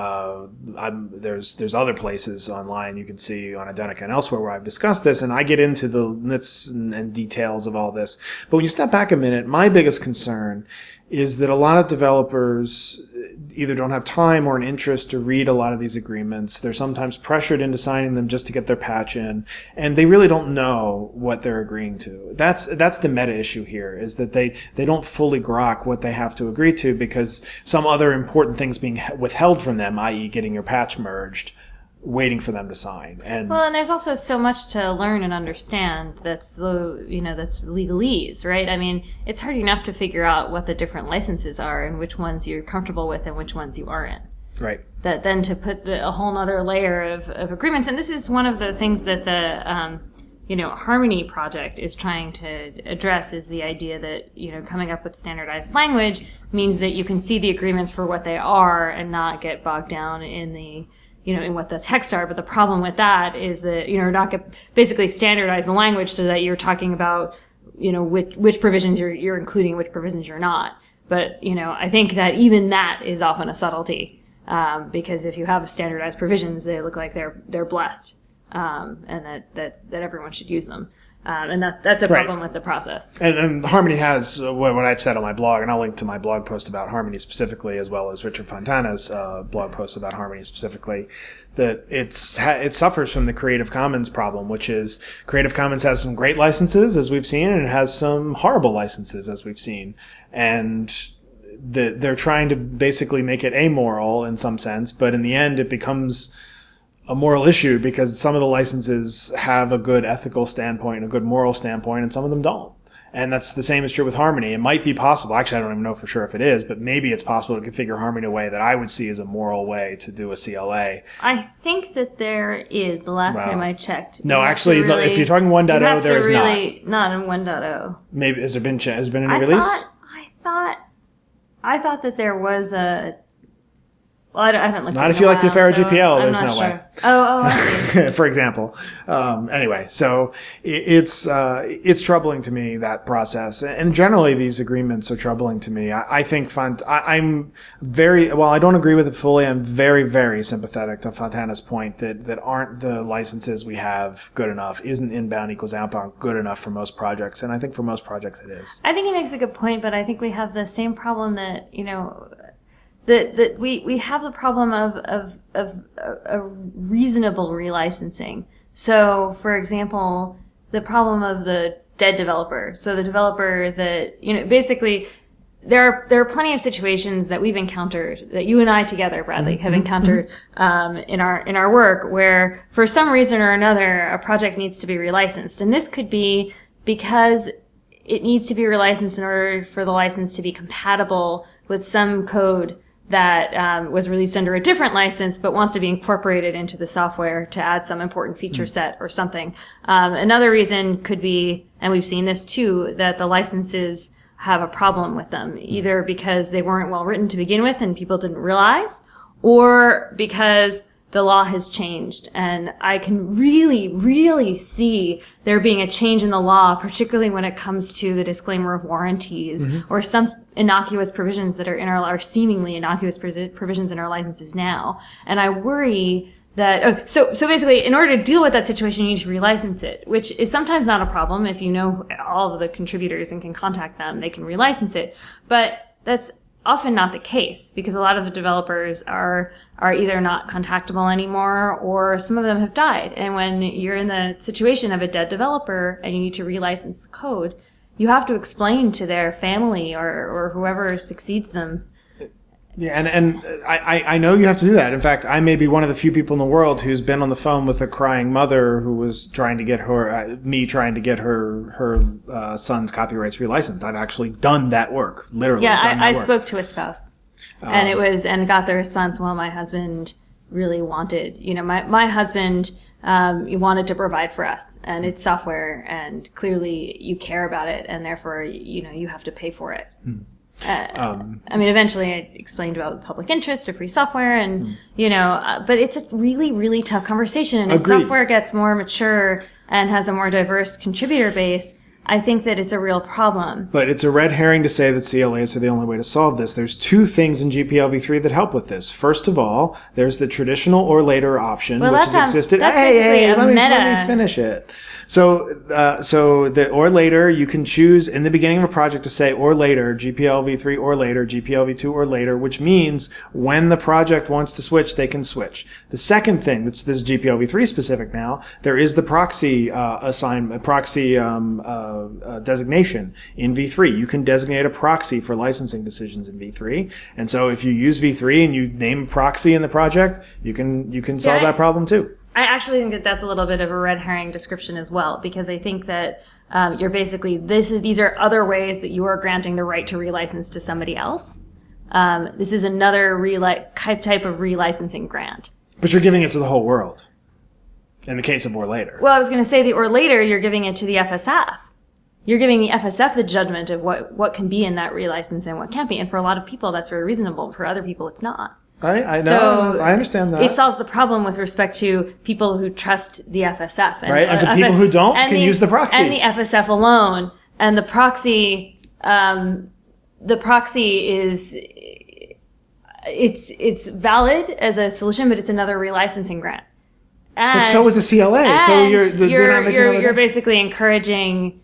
there's other places online you can see on Identica and elsewhere where I've discussed this, and I get into the nits and details of all this. But when you step back a minute, my biggest concern is that a lot of developers either don't have time or an interest to read a lot of these agreements. They're sometimes pressured into signing them just to get their patch in, and they really don't know what they're agreeing to. That's the meta issue here, is that they don't fully grok what they have to agree to because some other important things being withheld from them, i.e. getting your patch merged, waiting for them to sign. And there's also so much to learn and understand that's legalese, right? I mean, it's hard enough to figure out what the different licenses are and which ones you're comfortable with and which ones you aren't. Right. That then to put a whole nother layer of agreements, and this is one of the things that the Harmony project is trying to address, is the idea that coming up with standardized language means that you can see the agreements for what they are and not get bogged down in in what the text are. But the problem with that is that, not basically standardize the language so that you're talking about, which provisions you're including, which provisions you're not. But, I think that even that is often a subtlety, because if you have standardized provisions, they look like they're blessed, and that everyone should use them. And that's a problem with the process. And Harmony has what I've said on my blog, and I'll link to my blog post about Harmony specifically, as well as Richard Fontana's blog post about Harmony specifically, that it suffers from the Creative Commons problem, which is Creative Commons has some great licenses, as we've seen, and it has some horrible licenses, as we've seen. And they're trying to basically make it amoral in some sense, but in the end it becomes a moral issue because some of the licenses have a good ethical standpoint, a good moral standpoint, and some of them don't. And that's the same is true with Harmony. It might be possible, actually I don't even know for sure if it is, but maybe it's possible to configure Harmony in a way that I would see as a moral way to do a CLA. I think that there is, the last time I checked. No, actually, if you're talking 1.0, there is not in 1.0. Maybe, has there been any release? I thought that there was a... Well, I haven't looked at it. Not if you like the Affero GPL, I'm there's no sure. way. Oh, I see. For example. Anyway, so it's troubling to me, that process. And generally these agreements are troubling to me. I think I'm very, well, I don't agree with it fully. I'm very, very sympathetic to Fontana's point that aren't the licenses we have good enough? Isn't inbound equals outbound good enough for most projects? And I think for most projects it is. I think he makes a good point, but I think we have the same problem that, that we have the problem of a reasonable relicensing. So, for example, the problem of the dead developer. So the developer that, basically there are plenty of situations that we've encountered, that you and I together, Bradley, have encountered in our work, where for some reason or another a project needs to be relicensed. And this could be because it needs to be relicensed in order for the license to be compatible with some code that was released under a different license but wants to be incorporated into the software to add some important feature set or something. Another reason could be, and we've seen this too, that the licenses have a problem with them, either because they weren't well written to begin with and people didn't realize, or because the law has changed. And I can really, really see there being a change in the law, particularly when it comes to the disclaimer of warranties or some innocuous provisions that are seemingly innocuous provisions in our licenses now. And I worry that, so basically, in order to deal with that situation, you need to relicense it, which is sometimes not a problem. If you know all of the contributors and can contact them, they can relicense it. But that's often not the case, because a lot of the developers are either not contactable anymore, or some of them have died. And when you're in the situation of a dead developer and you need to relicense the code, you have to explain to their family or whoever succeeds them. Yeah, and I know you have to do that. In fact, I may be one of the few people in the world who's been on the phone with a crying mother who was trying to get her son's copyrights relicensed. I've actually done that work, literally. Yeah, I spoke to a spouse, and got the response, well, my husband really wanted, my husband wanted to provide for us, and it's software, and clearly you care about it, and therefore, you have to pay for it. Eventually I explained about the public interest of free software and, but it's a really, really tough conversation. And as software gets more mature and has a more diverse contributor base, I think that it's a real problem. But it's a red herring to say that CLAs are the only way to solve this. There's two things in GPL v3 that help with this. First of all, there's the traditional or later option, which has existed. That's let me finish it. So the or later, you can choose in the beginning of a project to say or later, GPL v3 or later, GPL v2 or later, which means when the project wants to switch, they can switch. The second thing, this is GPL v3 specific now, there is the proxy designation in v3. You can designate a proxy for licensing decisions in v3. And so if you use v3 and you name proxy in the project, you can solve that problem too. I actually think that that's a little bit of a red herring description as well, because I think that you're basically, these are other ways that you are granting the right to relicense to somebody else. This is another type of relicensing grant. But you're giving it to the whole world in the case of or later. Well, I was going to say the or later, you're giving it to the FSF. You're giving the FSF the judgment of what can be in that relicense and what can't be. And for a lot of people, that's very reasonable. For other people, it's not. I know. So I understand that. It solves the problem with respect to people who trust the FSF. And, right, and for the people who don't, can use the proxy. And the FSF alone. And the proxy is, it's valid as a solution, but it's another relicensing grant. And, but so is the CLA. So you're basically encouraging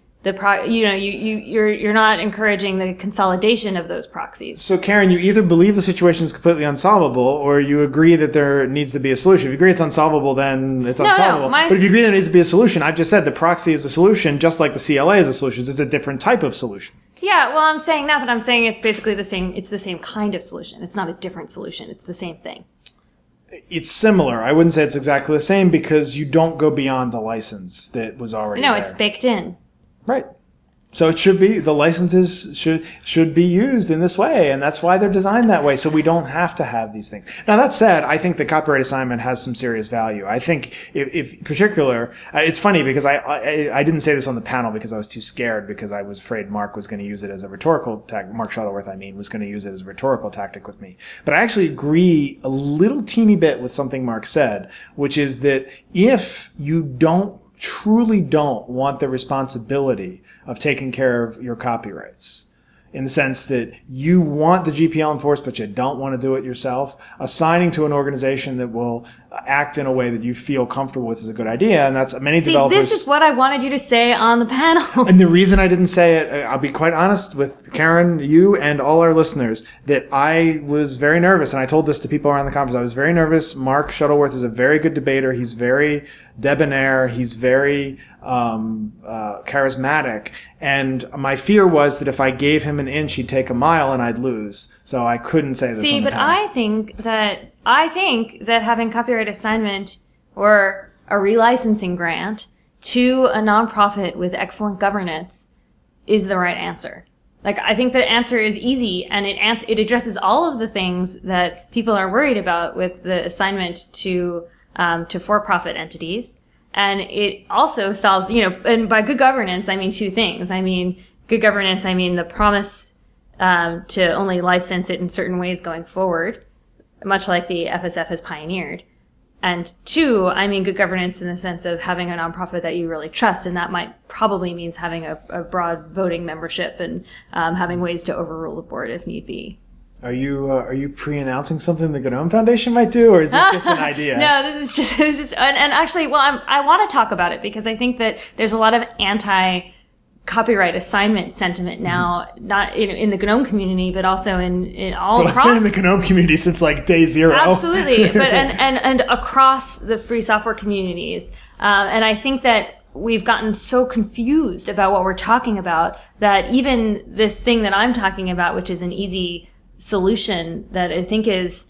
you're not encouraging the consolidation of those proxies. So Karen, you either believe the situation is completely unsolvable, or you agree that there needs to be a solution. If you agree it's unsolvable, then it's unsolvable. But if you agree there needs to be a solution, I've just said the proxy is a solution, just like the CLA is a solution. It's a different type of solution. Yeah, well, I'm saying that, but I'm saying it's basically the same. It's the same kind of solution. It's not a different solution. It's the same thing. It's similar. I wouldn't say it's exactly the same because you don't go beyond the license that was already there. No, it's baked in. Right. So it should be, the licenses should be used in this way, and that's why they're designed that way, so we don't have to have these things. Now, that said, I think the copyright assignment has some serious value. I think, if particular, it's funny because I didn't say this on the panel because I was too scared, because I was afraid Mark was going to use it as a rhetorical tactic. Mark Shuttleworth, was going to use it as a rhetorical tactic with me. But I actually agree a little teeny bit with something Mark said, which is that if you truly don't want the responsibility of taking care of your copyrights, in the sense that you want the GPL enforced, but you don't want to do it yourself, assigning to an organization that will act in a way that you feel comfortable with is a good idea. And that's many developers. This is what I wanted you to say on the panel. And the reason I didn't say it, I'll be quite honest with Karen, you and all our listeners, that I was very nervous. And I told this to people around the conference. I was very nervous. Mark Shuttleworth is a very good debater. He's very debonair. He's very charismatic. And my fear was that if I gave him an inch, he'd take a mile and I'd lose. So I couldn't say this. See, but I think that having copyright assignment or a relicensing grant to a nonprofit with excellent governance is the right answer. Like, I think the answer is easy, and it addresses all of the things that people are worried about with the assignment to for-profit entities. And it also solves, and by good governance, I mean two things. I mean, good governance, I mean the promise to only license it in certain ways going forward, much like the FSF has pioneered. And two, I mean good governance in the sense of having a nonprofit that you really trust, and that might probably means having a broad voting membership and having ways to overrule the board if need be. Are you pre-announcing something the Gnome Foundation might do, or is this just an idea? No, this is, and actually, well, I want to talk about it because I think that there's a lot of anti-copyright assignment sentiment now, not in the GNOME community, but also in all across. It's been in the GNOME community since like day zero. Absolutely, but and across the free software communities, and I think that we've gotten so confused about what we're talking about that even this thing that I'm talking about, which is an easy solution that I think is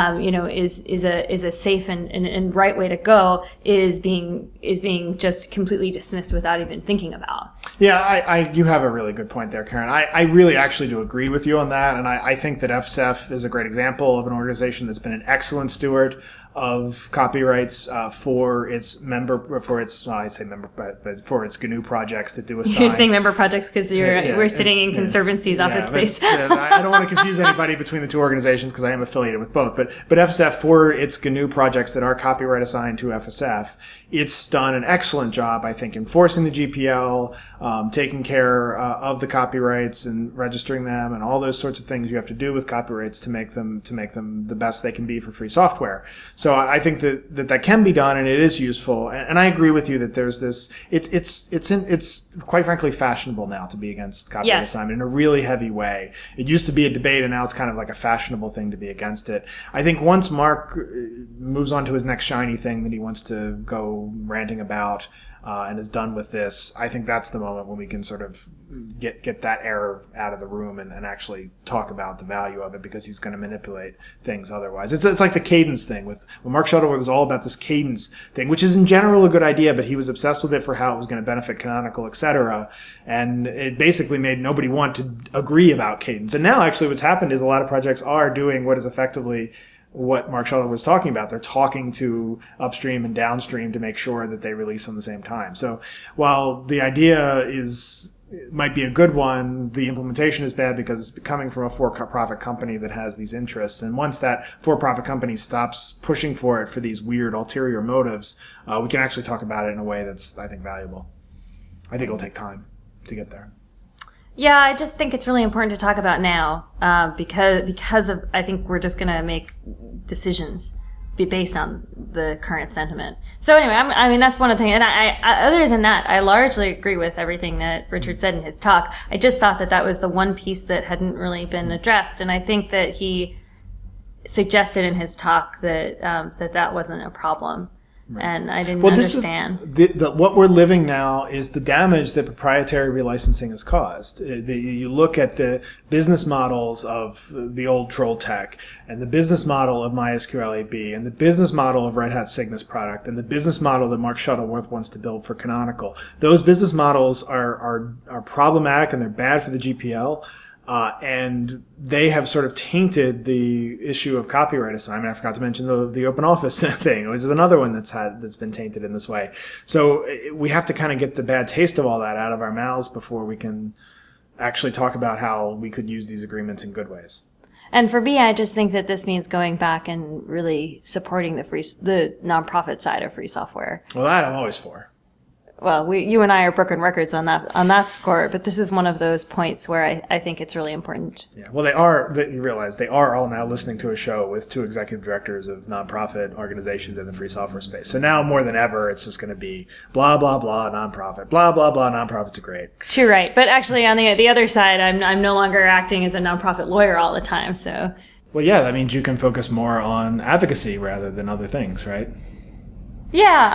a safe and right way to go, is being just completely dismissed without even thinking about. Yeah, you have a really good point there, Karen. I really actually do agree with you on that, and I think that FSF is a great example of an organization that's been an excellent steward of copyrights for its for its GNU projects that do assign. You're saying member projects because we're sitting in Conservancy's office space. I don't want to confuse anybody between the two organizations because I am affiliated with both. But FSF, for its GNU projects that are copyright assigned to FSF, it's done an excellent job, I think, enforcing the GPL, taking care of the copyrights and registering them and all those sorts of things you have to do with copyrights to make them the best they can be for free software. So I think that can be done, and it is useful. And I agree with you that there's this. It's quite frankly fashionable now to be against copyright assignment in a really heavy way. It used to be a debate, and now it's kind of like a fashionable thing to be against it. I think once Mark moves on to his next shiny thing that he wants to go ranting about, and is done with this, I think that's the moment when we can sort of get that error out of the room and actually talk about the value of it, because he's going to manipulate things otherwise. It's like the cadence thing when Mark Shuttleworth was all about this cadence thing, which is in general a good idea, but he was obsessed with it for how it was going to benefit Canonical, etc. And it basically made nobody want to agree about cadence. And now actually what's happened is a lot of projects are doing what is effectively what Mark Shuttleworth was talking about. They're talking to upstream and downstream to make sure that they release on the same time. So while the idea might be a good one, the implementation is bad because it's coming from a for-profit company that has these interests. And once that for-profit company stops pushing for it for these weird ulterior motives, we can actually talk about it in a way that's, I think, valuable. I think it'll take time to get there. Yeah, I just think it's really important to talk about now, because of, I think we're just going to make decisions be based on the current sentiment. So anyway, I mean, that's one of the things. And I, other than that, I largely agree with everything that Richard said in his talk. I just thought that that was the one piece that hadn't really been addressed. And I think that he suggested in his talk that, that wasn't a problem. Right. And I didn't understand. What we're living now is the damage that proprietary relicensing has caused. You look at the business models of the old Trolltech, and the business model of MySQL AB, and the business model of Red Hat Cygnus product, and the business model that Mark Shuttleworth wants to build for Canonical. Those business models are problematic, and they're bad for the GPL. And they have sort of tainted the issue of copyright assignment. I forgot to mention the Open Office thing, which is another one that's been tainted in this way. So we have to kind of get the bad taste of all that out of our mouths before we can actually talk about how we could use these agreements in good ways. And for me, I just think that this means going back and really supporting the nonprofit side of free software. Well, that I'm always for. Well, you and I are broken records on that score, but this is one of those points where I think it's really important. Yeah, well, you realize they are all now listening to a show with two executive directors of nonprofit organizations in the free software space. So now more than ever, it's just going to be blah, blah, blah, nonprofit, blah, blah, blah, nonprofits are great. Too right. But actually, on the other side, I'm no longer acting as a nonprofit lawyer all the time, so. Well, yeah, that means you can focus more on advocacy rather than other things, right? Yeah,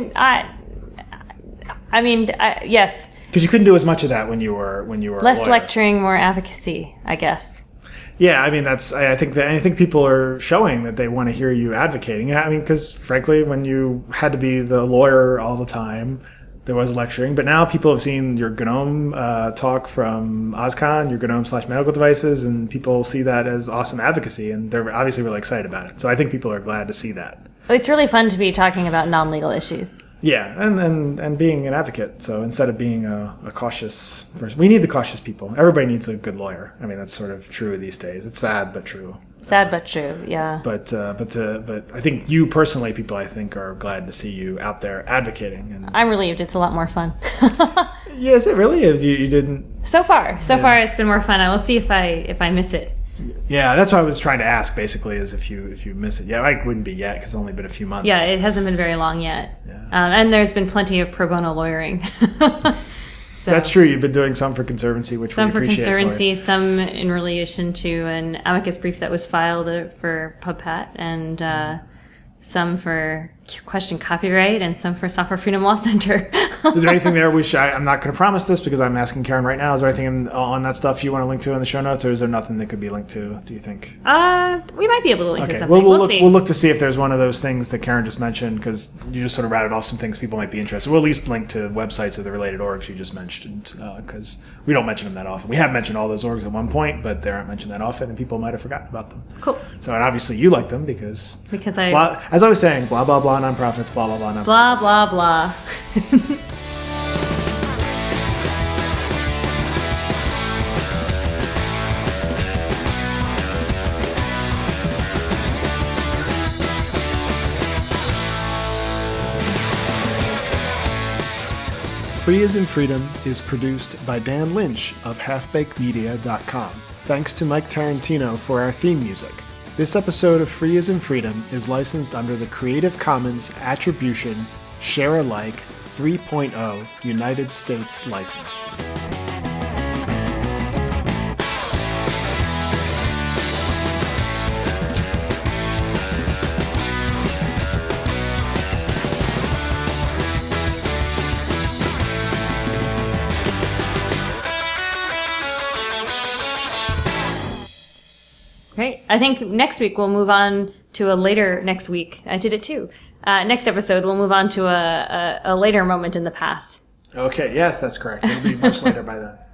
I mean, yes. Because you couldn't do as much of that when you were less lecturing, more advocacy, I guess. Yeah, I mean I think people are showing that they want to hear you advocating. I mean, because frankly, when you had to be the lawyer all the time, there was lecturing. But now people have seen your GNOME talk from OSCON, your GNOME/medical devices, and people see that as awesome advocacy, and they're obviously really excited about it. So I think people are glad to see that. It's really fun to be talking about non-legal issues. Yeah, and being an advocate. So instead of being a cautious person, we need the cautious people. Everybody needs a good lawyer. I mean, that's sort of true these days. It's sad but true. Sad but true, yeah. But I think you personally, people I think are glad to see you out there advocating. And I'm relieved. It's a lot more fun. Yes, it really is. You didn't. So far, it's been more fun. I will see if I miss it. Yeah, that's what I was trying to ask. Basically, is if you miss it. Yeah, I wouldn't be yet because it's only been a few months. Yeah, it hasn't been very long yet. Yeah. And there's been plenty of pro bono lawyering. So, that's true. You've been doing some for Conservancy, which we appreciate. Some for Conservancy, some in relation to an amicus brief that was filed for PubPat, and some for Question Copyright, and some for Software Freedom Law Center. Is there anything there I'm not going to promise this because I'm asking Karen right now. Is there anything on that stuff you want to link to in the show notes, or is there nothing that could be linked to, do you think? We might be able to link to something. We'll see. We'll look to see if there's one of those things that Karen just mentioned, because you just sort of rattled off some things people might be interested. We'll at least link to websites of the related orgs you just mentioned, because we don't mention them that often. We have mentioned all those orgs at one point, but they aren't mentioned that often, and people might have forgotten about them. Cool. So, and obviously you like them because I... as I was saying, blah, blah, blah, nonprofits, blah, blah, blah, nonprofits. Blah, blah, blah. Free as in Freedom is produced by Dan Lynch of halfbakedmedia.com. Thanks to Mike Tarantino for our theme music. This episode of Free as in Freedom is licensed under the Creative Commons Attribution Share Alike 3.0 United States license. Great. I think next week we'll move on to next week. I did it too. Next episode, we'll move on to a later moment in the past. Okay, yes, that's correct. It'll be much later by then.